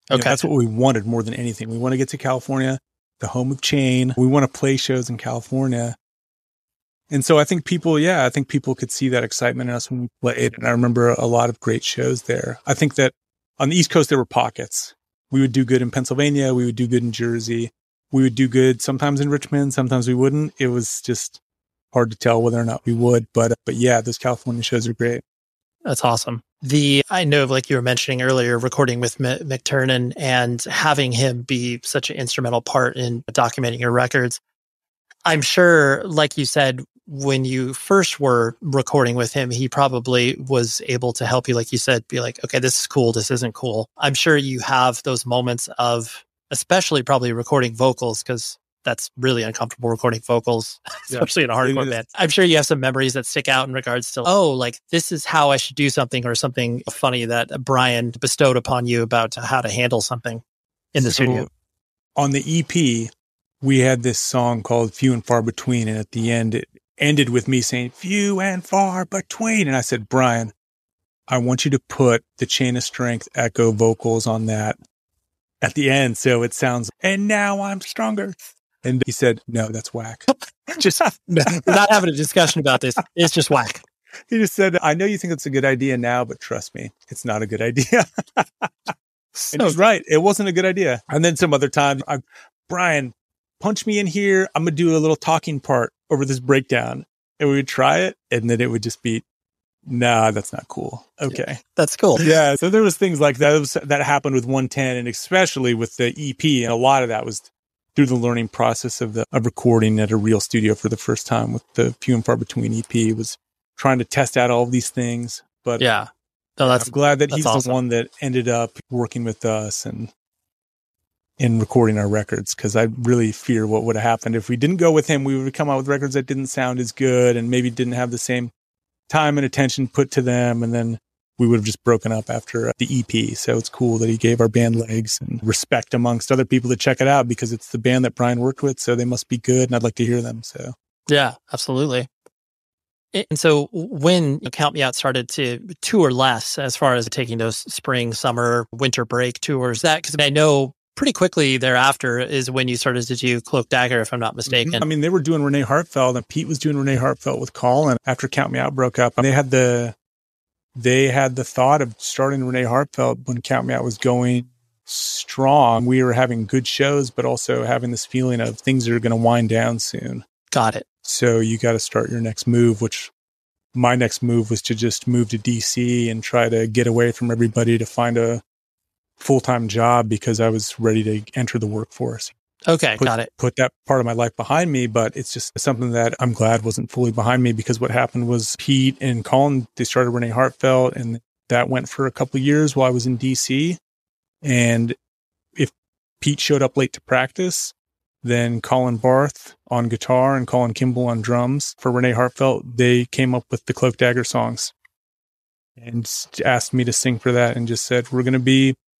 Okay. That's what we wanted more than anything. We want to get to California, the home of Chain. We want to play shows in California. And so I think people could see that excitement in us when we played. And I remember a lot of great shows there. I think that on the East Coast, there were pockets. We would do good in Pennsylvania. We would do good in Jersey. We would do good sometimes in Richmond. Sometimes we wouldn't. It was just hard to tell whether or not we would. But yeah, those California shows are great. That's awesome. I know, like you were mentioning earlier, recording with McTernan and having him be such an instrumental part in documenting your records. I'm sure, like you said, when you first were recording with him, he probably was able to help you, like you said, be like, okay, this is cool, this isn't cool. I'm sure you have those moments of, especially probably recording vocals, because that's really uncomfortable recording vocals, especially in a hardcore band. I'm sure you have some memories that stick out in regards to, like this is how I should do something, or something funny that Brian bestowed upon you about how to handle something in the studio. On the EP, we had this song called Few and Far Between. And at the end, it ended with me saying, few and far between. And I said, Brian, I want you to put the Chain of Strength echo vocals on that at the end. So it sounds, and now I'm stronger. And he said, no, that's whack. We're not having a discussion about this. It's just whack. He just said, I know you think it's a good idea now, but trust me, it's not a good idea. And he's right. It wasn't a good idea. And then some other time, Brian, punch me in here. I'm going to do a little talking part over this breakdown. And we would try it. And then it would just be, nah, that's not cool. Okay. That's cool. Yeah. So there was things like that. That happened with 110, and especially with the EP. And a lot of that was through the learning process of recording at a real studio for the first time with the Few and Far Between EP, was trying to test out all of these things. But yeah, no, I'm glad that he's awesome. The one that ended up working with us and in recording our records, because I really fear what would have happened if we didn't go with him. We would come out with records that didn't sound as good and maybe didn't have the same time and attention put to them, and then we would have just broken up after the EP. So it's cool that he gave our band legs and respect amongst other people to check it out, because it's the band that Brian worked with, so they must be good, and I'd like to hear them. So yeah, absolutely. And so when Count Me Out started to tour less, as far as taking those spring, summer, winter break tours, because I know pretty quickly thereafter is when you started to do Cloak Dagger, if I'm not mistaken. Mm-hmm. I mean, they were doing Renee Hartfeld, and Pete was doing Renee Hartfeld with Colin after Count Me Out broke up. They had the thought of starting Renee Hartfeld when Count Me Out was going strong. We were having good shows, but also having this feeling of things are going to wind down soon. Got it. So you got to start your next move, which my next move was to just move to DC and try to get away from everybody to find a full-time job, because I was ready to enter the workforce. Okay, got it. Put that part of my life behind me, but it's just something that I'm glad wasn't fully behind me, because what happened was Pete and Colin, they started Renee Hartfeld, and that went for a couple of years while I was in DC. And if Pete showed up late to practice, then Colin Barth on guitar and Colin Kimball on drums for Renee Hartfeld, they came up with the Cloak Dagger songs and asked me to sing for that, and just said, we're going to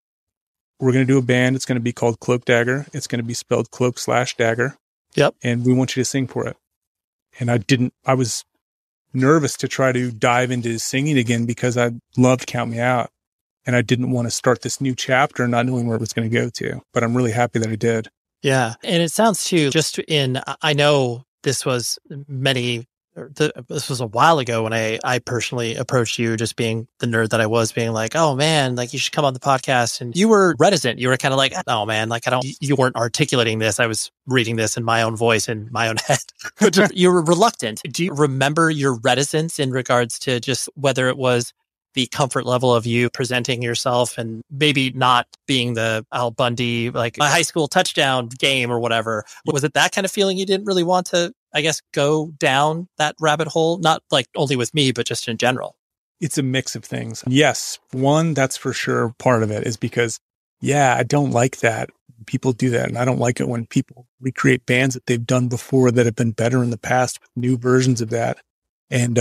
do a band. It's going to be called Cloak Dagger. It's going to be spelled Cloak/Dagger. Yep. And we want you to sing for it. And I was nervous to try to dive into singing again, because I loved Count Me Out, and I didn't want to start this new chapter not knowing where it was going to go to. But I'm really happy that I did. Yeah. And it sounds too, I know this was this was a while ago when I personally approached you, just being the nerd that I was, being like, oh man, like you should come on the podcast. And you were reticent. You were kind of like, oh man, like you weren't articulating this. I was reading this in my own voice, in my own head. But you were reluctant. Do you remember your reticence in regards to just whether it was the comfort level of you presenting yourself and maybe not being the Al Bundy, like a high school touchdown game or whatever? Was it that kind of feeling you didn't really want to, I guess, go down that rabbit hole? Not like only with me, but just in general. It's a mix of things. Yes. One, that's for sure part of it is because, I don't like that. People do that. And I don't like it when people recreate bands that they've done before that have been better in the past with new versions of that. And,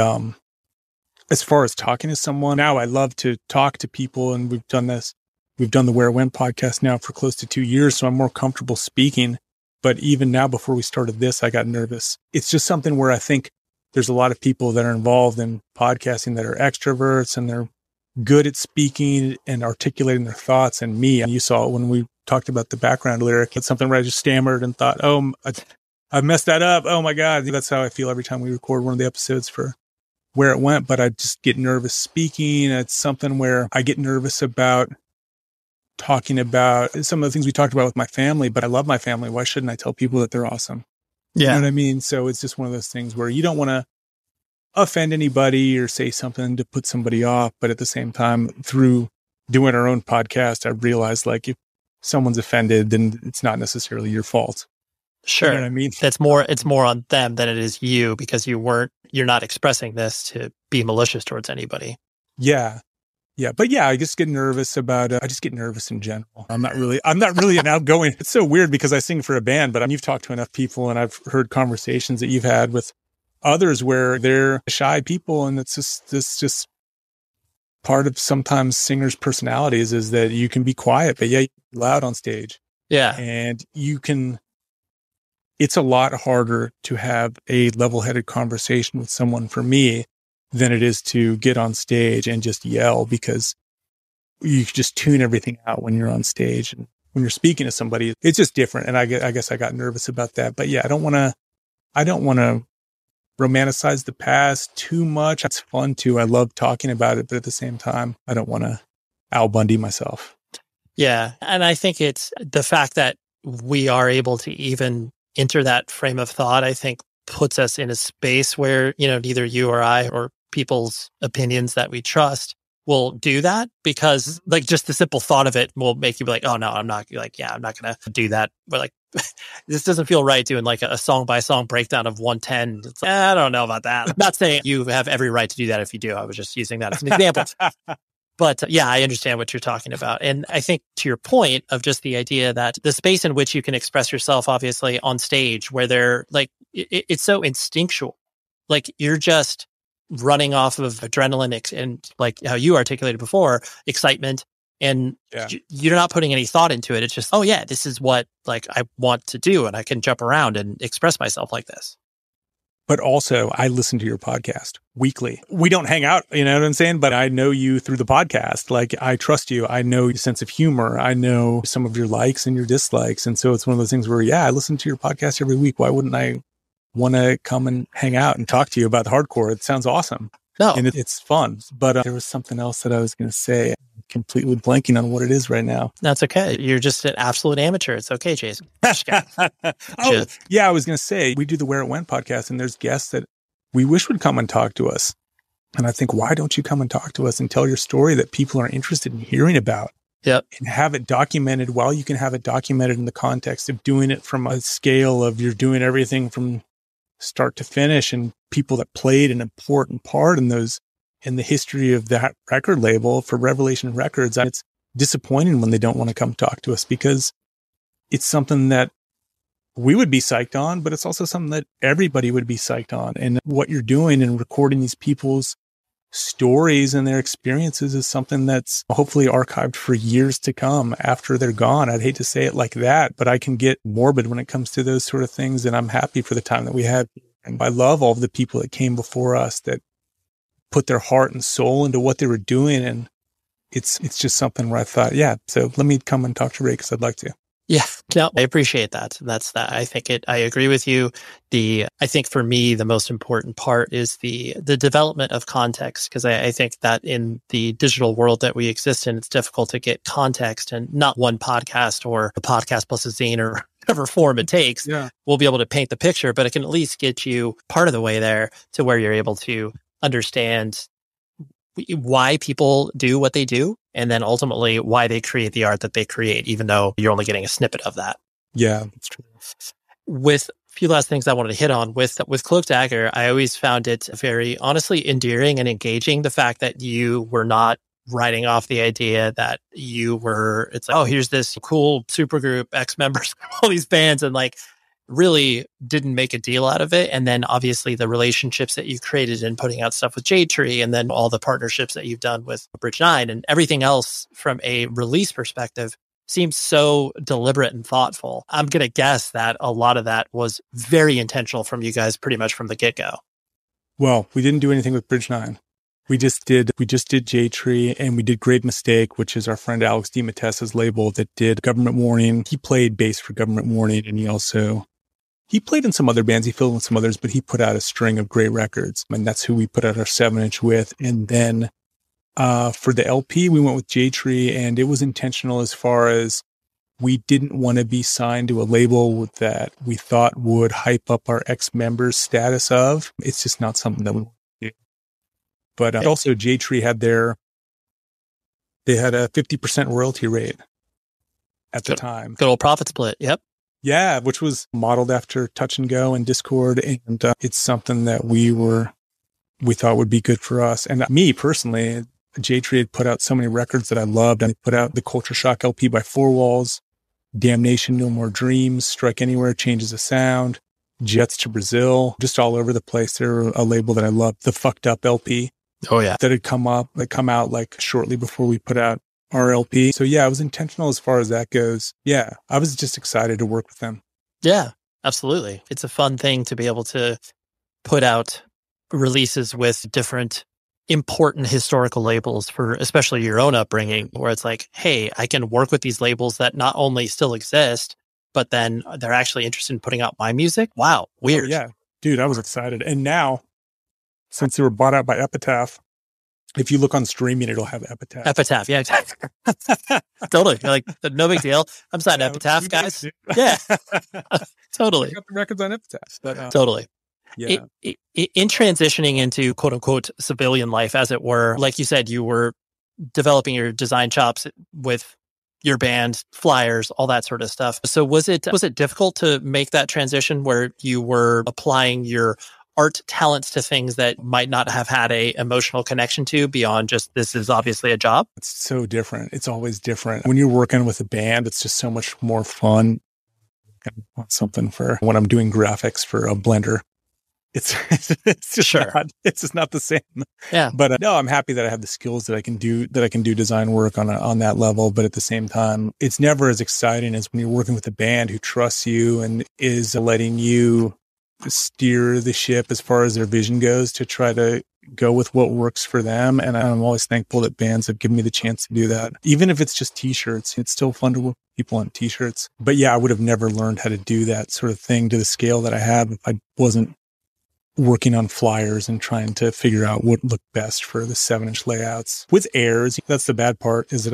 as far as talking to someone, now I love to talk to people, and we've done this. We've done the Where It Went podcast now for close to 2 years, so I'm more comfortable speaking. But even now, before we started this, I got nervous. It's just something where I think there's a lot of people that are involved in podcasting that are extroverts, and they're good at speaking and articulating their thoughts. And me, and you saw it when we talked about the background lyric, it's something where I just stammered and thought, oh, I messed that up. Oh my God. That's how I feel every time we record one of the episodes for Where It Went. But I just get nervous speaking. It's something where I get nervous about talking about some of the things we talked about with my family, but I love my family. Why shouldn't I tell people that they're awesome? Yeah. You know what I mean? So it's just one of those things where you don't want to offend anybody or say something to put somebody off. But at the same time, through doing our own podcast, I realized like if someone's offended, then it's not necessarily your fault. Sure. You know what I mean? It's more on them than it is you, because you're not expressing this to be malicious towards anybody. Yeah. Yeah. But yeah, I just get nervous about, I just get nervous in general. I'm not really an outgoing. It's so weird because I sing for a band, but you've talked to enough people and I've heard conversations that you've had with others where they're shy people. And it's just part of sometimes singers' personalities is that you can be quiet, but yeah, you're loud on stage. Yeah. And it's a lot harder to have a level-headed conversation with someone for me than it is to get on stage and just yell, because you just tune everything out when you're on stage. And when you're speaking to somebody, it's just different. And I guess I got nervous about that. But yeah, I don't want to romanticize the past too much. It's fun too. I love talking about it, but at the same time, I don't want to Al Bundy myself. Yeah. And I think it's the fact that we are able to even enter that frame of thought, I think puts us in a space where, neither you or I or people's opinions that we trust will do that, because like just the simple thought of it will make you be like, oh no, I'm not going to do that. But like, this doesn't feel right doing like a song by song breakdown of 110. It's like, I don't know about that. I'm not saying you have every right to do that if you do. I was just using that as an example. But yeah, I understand what you're talking about. And I think to your point of just the idea that the space in which you can express yourself, obviously on stage, where they're like, it's so instinctual. Like you're just running off of adrenaline and like how you articulated before, excitement. And you're not putting any thought into it. It's just, oh yeah, this is what like I want to do. And I can jump around and express myself like this. But also, I listen to your podcast weekly. We don't hang out, you know what I'm saying? But I know you through the podcast. Like, I trust you. I know your sense of humor. I know some of your likes and your dislikes. And so it's one of those things where, yeah, I listen to your podcast every week. Why wouldn't I want to come and hang out and talk to you about the hardcore? It sounds awesome. No. And it's fun. But there was something else that I was going to say. I'm completely blanking on what it is right now. That's okay. You're just an absolute amateur. It's okay, Jason. Oh, yeah. I was going to say, we do the Where It Went podcast, and there's guests that we wish would come and talk to us. And I think, why don't you come and talk to us and tell your story that people are interested in hearing about? Yep. And have it documented. While you can have it documented in the context of doing it from a scale of you're doing everything from start to finish, and people that played an important part in the history of that record label for Revelation Records. It's disappointing when they don't want to come talk to us, because it's something that we would be psyched on, but it's also something that everybody would be psyched on. And what you're doing and recording these people's stories and their experiences is something that's hopefully archived for years to come after they're gone. I'd hate to say it like that, but I can get morbid when it comes to those sort of things. And I'm happy for the time that we had. And I love all of the people that came before us that put their heart and soul into what they were doing. And it's just something where I thought, yeah, so let me come and talk to Ray, because I'd like to. Yeah, no, I appreciate that. That's that. I agree with you. I think for me, the most important part is the development of context, because I think that in the digital world that we exist in, it's difficult to get context, and not one podcast or a podcast plus a zine or whatever form it takes will be able to paint the picture, but it can at least get you part of the way there to where you're able to understand why people do what they do, and then ultimately why they create the art that they create, even though you're only getting a snippet of that. Yeah, that's true. With a few last things I wanted to hit on with Cloak Dagger, I always found it very honestly endearing and engaging, the fact that you were not writing off the idea that it's like, oh, here's this cool supergroup, ex-members, all these bands, and like really didn't make a deal out of it. And then obviously the relationships that you created in putting out stuff with Jade Tree, and then all the partnerships that you've done with Bridge 9 and everything else from a release perspective seems so deliberate and thoughtful. I'm going to guess that a lot of that was very intentional from you guys pretty much from the get-go. Well, we didn't do anything with Bridge 9. We just did J Tree, and we did Great Mistake, which is our friend Alex DeMattei's label that did Government Warning. He played bass for Government Warning, and he played in some other bands. He filled in some others, but he put out a string of great records, and that's who we put out our 7-inch with. And then for the LP, we went with J Tree, and it was intentional as far as we didn't want to be signed to a label that we thought would hype up our ex-members' status of. It's just not something that we want to do. But also J Tree had they had a 50% royalty rate at the time. Good old profit split. Yep. Yeah, which was modeled after Touch and Go and Discord. And it's something that we thought would be good for us. And me personally, J Tree had put out so many records that I loved. And they put out the Culture Shock LP by Four Walls, Damnation, No More Dreams, Strike Anywhere, Changes of Sound, Jets to Brazil, just all over the place. They're a label that I loved. The Fucked Up LP. Oh yeah. That had come out like shortly before we put out our LP. So yeah, it was intentional as far as that goes. Yeah. I was just excited to work with them. Yeah, absolutely. It's a fun thing to be able to put out releases with different important historical labels for especially your own upbringing, where it's like, hey, I can work with these labels that not only still exist, but then they're actually interested in putting out my music. Wow. Weird. Oh, yeah. Dude, I was excited. And now, since they were bought out by Epitaph, if you look on streaming, it'll have Epitaph. Epitaph, yeah, exactly. Totally. You're like, no big deal. I'm signed Epitaph, guys. Yeah, totally. I got the records on Epitaph. But, totally. Yeah. In transitioning into quote unquote civilian life, as it were, like you said, you were developing your design chops with your band, flyers, all that sort of stuff. So was it difficult to make that transition where you were applying your art talents to things that might not have had a emotional connection to beyond just this is obviously a job? It's so different. It's always different. When you're working with a band, it's just so much more fun. I want something for when I'm doing graphics for a Blender. It's just sure. It's just not the same. Yeah. But no, I'm happy that I have the skills that I can do design work on that level. But at the same time, it's never as exciting as when you're working with a band who trusts you and is letting you steer the ship as far as their vision goes to try to go with what works for them. And I'm always thankful that bands have given me the chance to do that. Even if it's just t-shirts, it's still fun to work with people on t-shirts. But yeah, I would have never learned how to do that sort of thing to the scale that I have if I wasn't working on flyers and trying to figure out what looked best for the 7-inch layouts. With Airs, that's the bad part, is that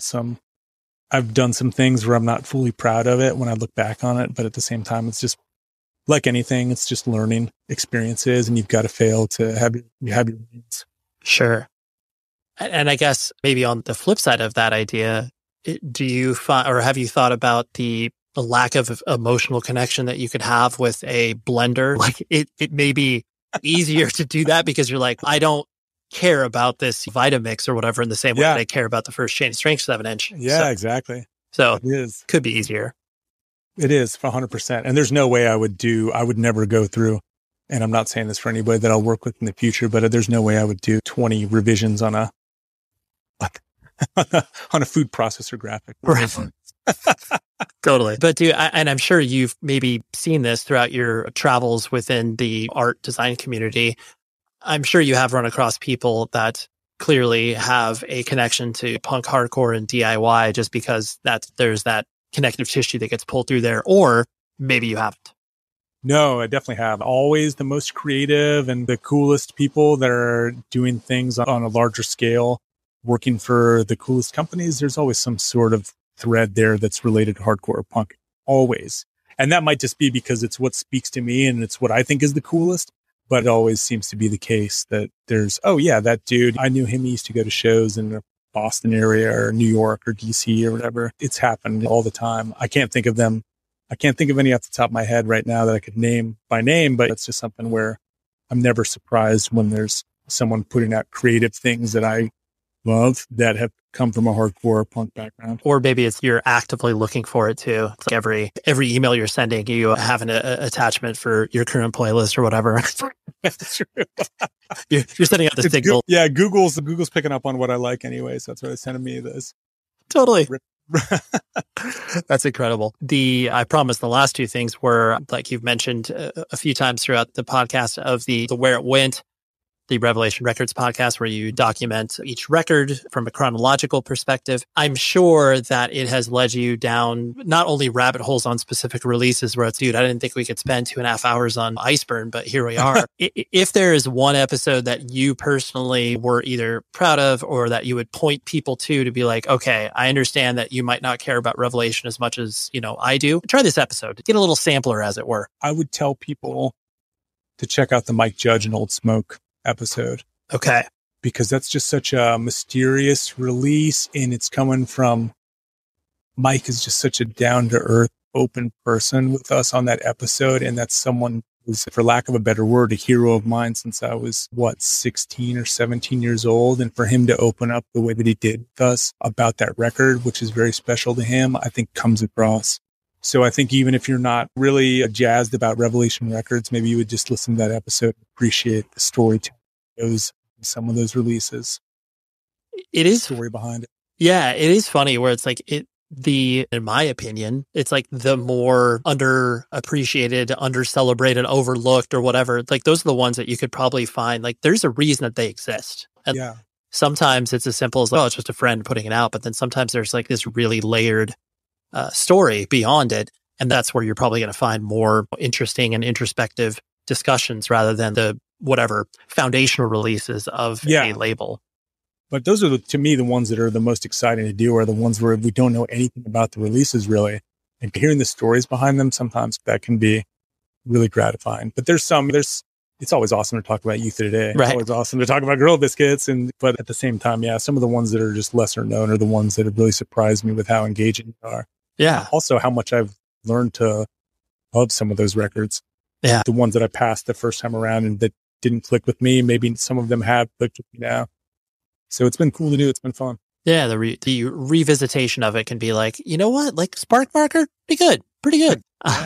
I've done some things where I'm not fully proud of it when I look back on it, but at the same time, it's just like anything, it's just learning experiences, and you've got to fail to have your needs. Sure. And I guess maybe on the flip side of that idea, do you find, or have you thought about the lack of emotional connection that you could have with a Blender? Like it may be easier to do that because you're like, I don't care about this Vitamix or whatever in the same way that I care about the first Chain Strength 7-inch. Yeah, exactly. So it is. Could be easier. It is 100%. And there's no way I would never go through, and I'm not saying this for anybody that I'll work with in the future, but there's no way I would do 20 revisions on a food processor graphic. Right. Totally. But and I'm sure you've maybe seen this throughout your travels within the art design community. I'm sure you have run across people that clearly have a connection to punk hardcore and DIY just because there's that connective tissue that gets pulled through there, or maybe you haven't. No, I definitely have. Always the most creative and the coolest people that are doing things on a larger scale, working for the coolest companies. There's always some sort of thread there that's related to hardcore or punk. Always. And that might just be because it's what speaks to me and it's what I think is the coolest. But it always seems to be the case that there's, oh yeah, that dude, I knew him. He used to go to shows in the Boston area or New York or DC or whatever. It's happened all the time. I can't think of them. I can't think of any off the top of my head right now that I could name by name, but it's just something where I'm never surprised when there's someone putting out creative things that I love that have come from a hardcore punk background. Or maybe it's you're actively looking for it too. It's like every email you're sending, you have an attachment for your current playlist or whatever. That's true. You're sending out the signal. Yeah, Google's picking up on what I like anyway, so that's why they're sending me this. Totally. That's incredible. I promise the last two things were, like you've mentioned a few times throughout the podcast, of the Where It Went. the Revelation Records podcast, where you document each record from a chronological perspective. I'm sure that it has led you down not only rabbit holes on specific releases where it's, dude, I didn't think we could spend 2.5 hours on Iceburn, but here we are. If there is one episode that you personally were either proud of or that you would point people to be like, okay, I understand that you might not care about Revelation as much as, I do. Try this episode. Get a little sampler, as it were. I would tell people to check out the Mike Judge and Old Smoke episode. Okay. Because that's just such a mysterious release, and it's coming from Mike is just such a down-to-earth, open person with us on that episode, and that's someone who's, for lack of a better word, a hero of mine since I was, 16 or 17 years old, and for him to open up the way that he did with us about that record, which is very special to him, I think comes across. So I think even if you're not really jazzed about Revelation Records, maybe you would just listen to that episode and appreciate the story to some of those releases. It is the story behind it. Yeah, it is funny where it's like in my opinion, it's like the more underappreciated, undercelebrated, overlooked or whatever, like those are the ones that you could probably find. Like there's a reason that they exist. And yeah. Sometimes it's as simple as, oh, it's just a friend putting it out. But then sometimes there's like this really layered story beyond it. And that's where you're probably going to find more interesting and introspective discussions rather than the whatever foundational releases of a label. But those are, to me, the ones that are the most exciting to do are the ones where we don't know anything about the releases really. And hearing the stories behind them, sometimes that can be really gratifying. But it's always awesome to talk about Youth of Today. Right. It's always awesome to talk about Girl Biscuits. But at the same time, yeah, some of the ones that are just lesser known are the ones that have really surprised me with how engaging they are. Yeah. Also, how much I've learned to love some of those records. Yeah. The ones that I passed the first time around and that didn't click with me, maybe some of them have clicked with me now. So it's been cool to do. It's been fun. Yeah, the revisitation of it can be like, you know what? Like Spark Marker, pretty good.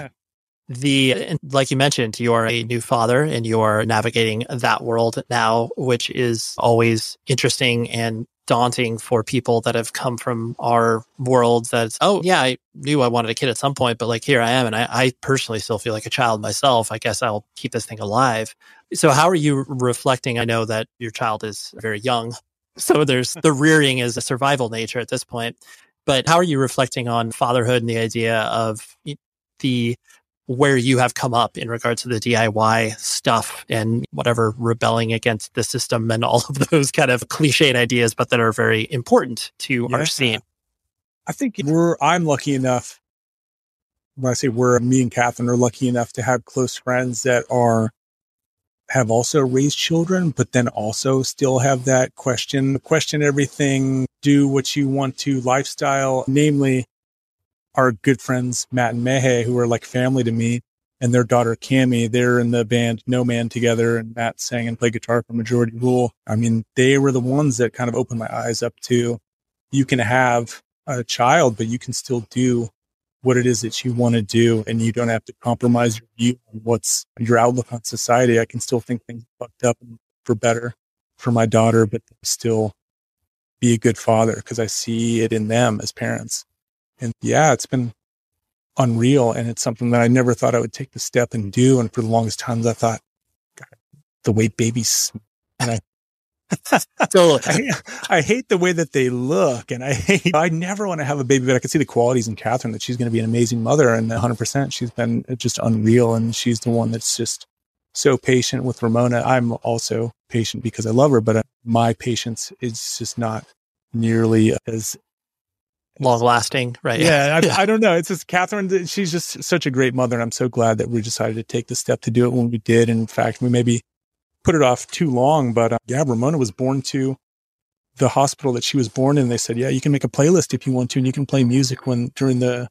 Yeah. Like you mentioned, you are a new father and you are navigating that world now, which is always interesting and daunting for people that have come from our worlds. That's, oh yeah, I knew I wanted a kid at some point, but like here I am. And I personally still feel like a child myself. I guess I'll keep this thing alive. So how are you reflecting? I know that your child is very young. So there's the rearing is a survival nature at this point, but how are you reflecting on fatherhood and the idea of where you have come up in regards to the DIY stuff and whatever rebelling against the system and all of those kind of cliched ideas, but that are very important to our scene? I think I'm lucky enough. When I say me and Catherine are lucky enough to have close friends that have also raised children, but then also still have that question everything, do what you want to lifestyle, namely our good friends, Matt and Mehe, who are like family to me, and their daughter, Cammie. They're in the band No Man together, and Matt sang and played guitar for Majority Rule. I mean, they were the ones that kind of opened my eyes up to, you can have a child, but you can still do what it is that you want to do, and you don't have to compromise your view on what's your outlook on society. I can still think things fucked up and for better for my daughter, but still be a good father because I see it in them as parents. And yeah, it's been unreal, and it's something that I never thought I would take the step and do. And for the longest times, I thought, God, the way babies, and I hate the way that they look, and I never want to have a baby, but I can see the qualities in Catherine that she's going to be an amazing mother, and 100% she's been just unreal, and she's the one that's just so patient with Ramona. I'm also patient because I love her, but my patience is just not nearly as long lasting, right? Yeah, I don't know. It's just Catherine, she's just such a great mother, and I'm so glad that we decided to take the step to do it when we did. And in fact, we maybe put it off too long, but Ramona was born to the hospital that she was born in. They said, yeah, you can make a playlist if you want to, and you can play music during the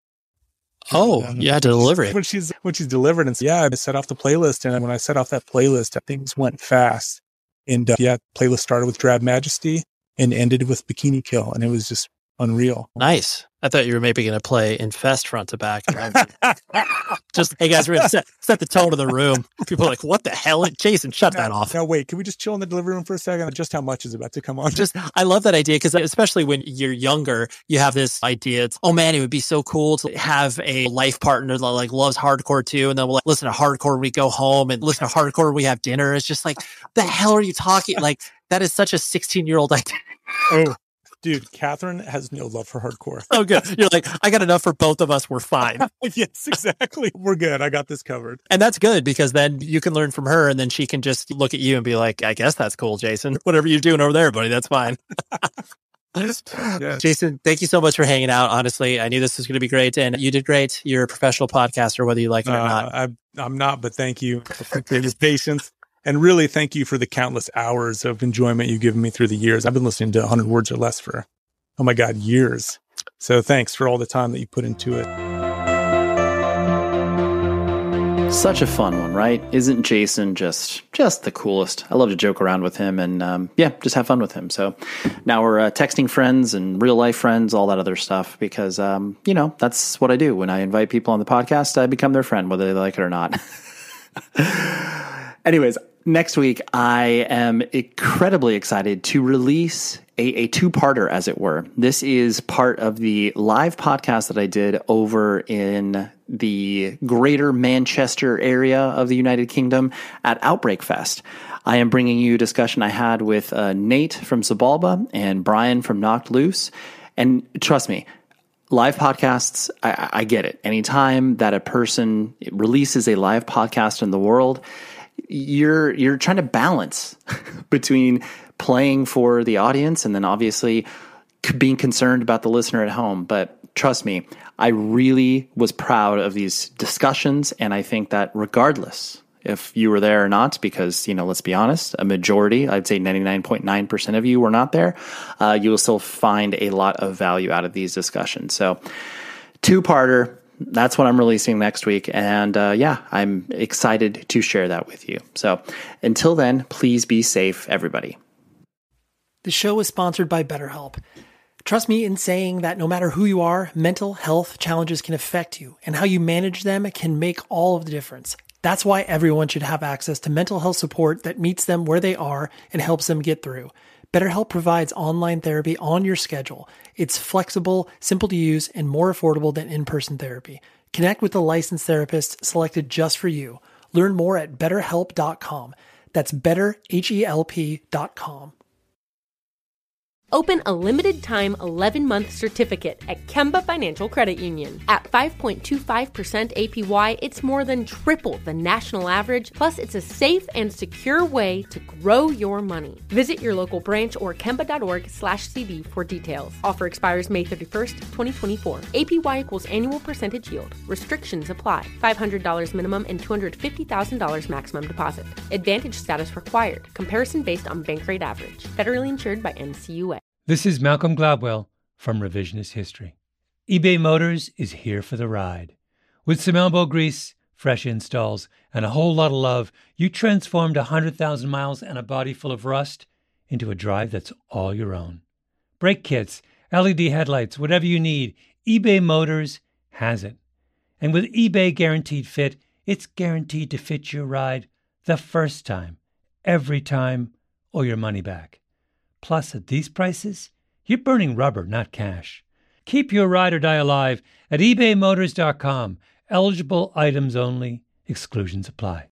delivery when she's delivered. And so, I set off the playlist, and when I set off that playlist, things went fast. And playlist started with Drab Majesty and ended with Bikini Kill, and it was just unreal. Nice. I thought you were maybe going to play Infest front to back. Just, hey guys, we're going to set the tone of the room. People are like, what the hell? Jason, shut that off. Now, wait, can we just chill in the delivery room for a second? Just how much is about to come on? I love that idea because especially when you're younger, you have this idea. It's, oh man, it would be so cool to have a life partner that like loves hardcore too. And then we'll like, listen to hardcore when we go home and listen to hardcore when we have dinner. It's just like, the hell are you talking? Like, that is such a 16-year-old idea. Oh. Dude, Catherine has no love for hardcore. Oh, good. You're like, I got enough for both of us. We're fine. Yes, exactly. We're good. I got this covered. And that's good because then you can learn from her and then she can just look at you and be like, I guess that's cool, Jason. Whatever you're doing over there, buddy, that's fine. Yes. Jason, thank you so much for hanging out. Honestly, I knew this was going to be great and you did great. You're a professional podcaster, whether you like it or not. I'm not, but thank you for your patience. And really, thank you for the countless hours of enjoyment you've given me through the years. I've been listening to 100 Words or Less for, oh my God, years. So thanks for all the time that you put into it. Such a fun one, right? Isn't Jason just the coolest? I love to joke around with him and, just have fun with him. So now we're texting friends and real life friends, all that other stuff, because, that's what I do. When I invite people on the podcast, I become their friend, whether they like it or not. Anyways, next week, I am incredibly excited to release a two-parter, as it were. This is part of the live podcast that I did over in the greater Manchester area of the United Kingdom at Outbreak Fest. I am bringing you a discussion I had with Nate from Zabalba and Brian from Knocked Loose. And trust me, live podcasts, I get it. Anytime that a person releases a live podcast in the world, you're trying to balance between playing for the audience and then obviously being concerned about the listener at home. But trust me, I really was proud of these discussions. And I think that regardless if you were there or not, because, let's be honest, a majority, I'd say 99.9% of you were not there, you will still find a lot of value out of these discussions. So two-parter. That's what I'm releasing next week. And I'm excited to share that with you. So until then, please be safe, everybody. The show is sponsored by BetterHelp. Trust me in saying that no matter who you are, mental health challenges can affect you, and how you manage them can make all of the difference. That's why everyone should have access to mental health support that meets them where they are and helps them get through. BetterHelp provides online therapy on your schedule. It's flexible, simple to use, and more affordable than in-person therapy. Connect with a licensed therapist selected just for you. Learn more at BetterHelp.com. That's BetterHelp.com. Open a limited-time 11-month certificate at Kemba Financial Credit Union. At 5.25% APY, it's more than triple the national average, plus it's a safe and secure way to grow your money. Visit your local branch or kemba.org/CD for details. Offer expires May 31st, 2024. APY equals annual percentage yield. Restrictions apply. $500 minimum and $250,000 maximum deposit. Advantage status required. Comparison based on bank rate average. Federally insured by NCUA. This is Malcolm Gladwell from Revisionist History. eBay Motors is here for the ride. With some elbow grease, fresh installs, and a whole lot of love, you transformed 100,000 miles and a body full of rust into a drive that's all your own. Brake kits, LED headlights, whatever you need, eBay Motors has it. And with eBay Guaranteed Fit, it's guaranteed to fit your ride the first time, every time, or your money back. Plus, at these prices, you're burning rubber, not cash. Keep your ride or die alive at ebaymotors.com. Eligible items only. Exclusions apply.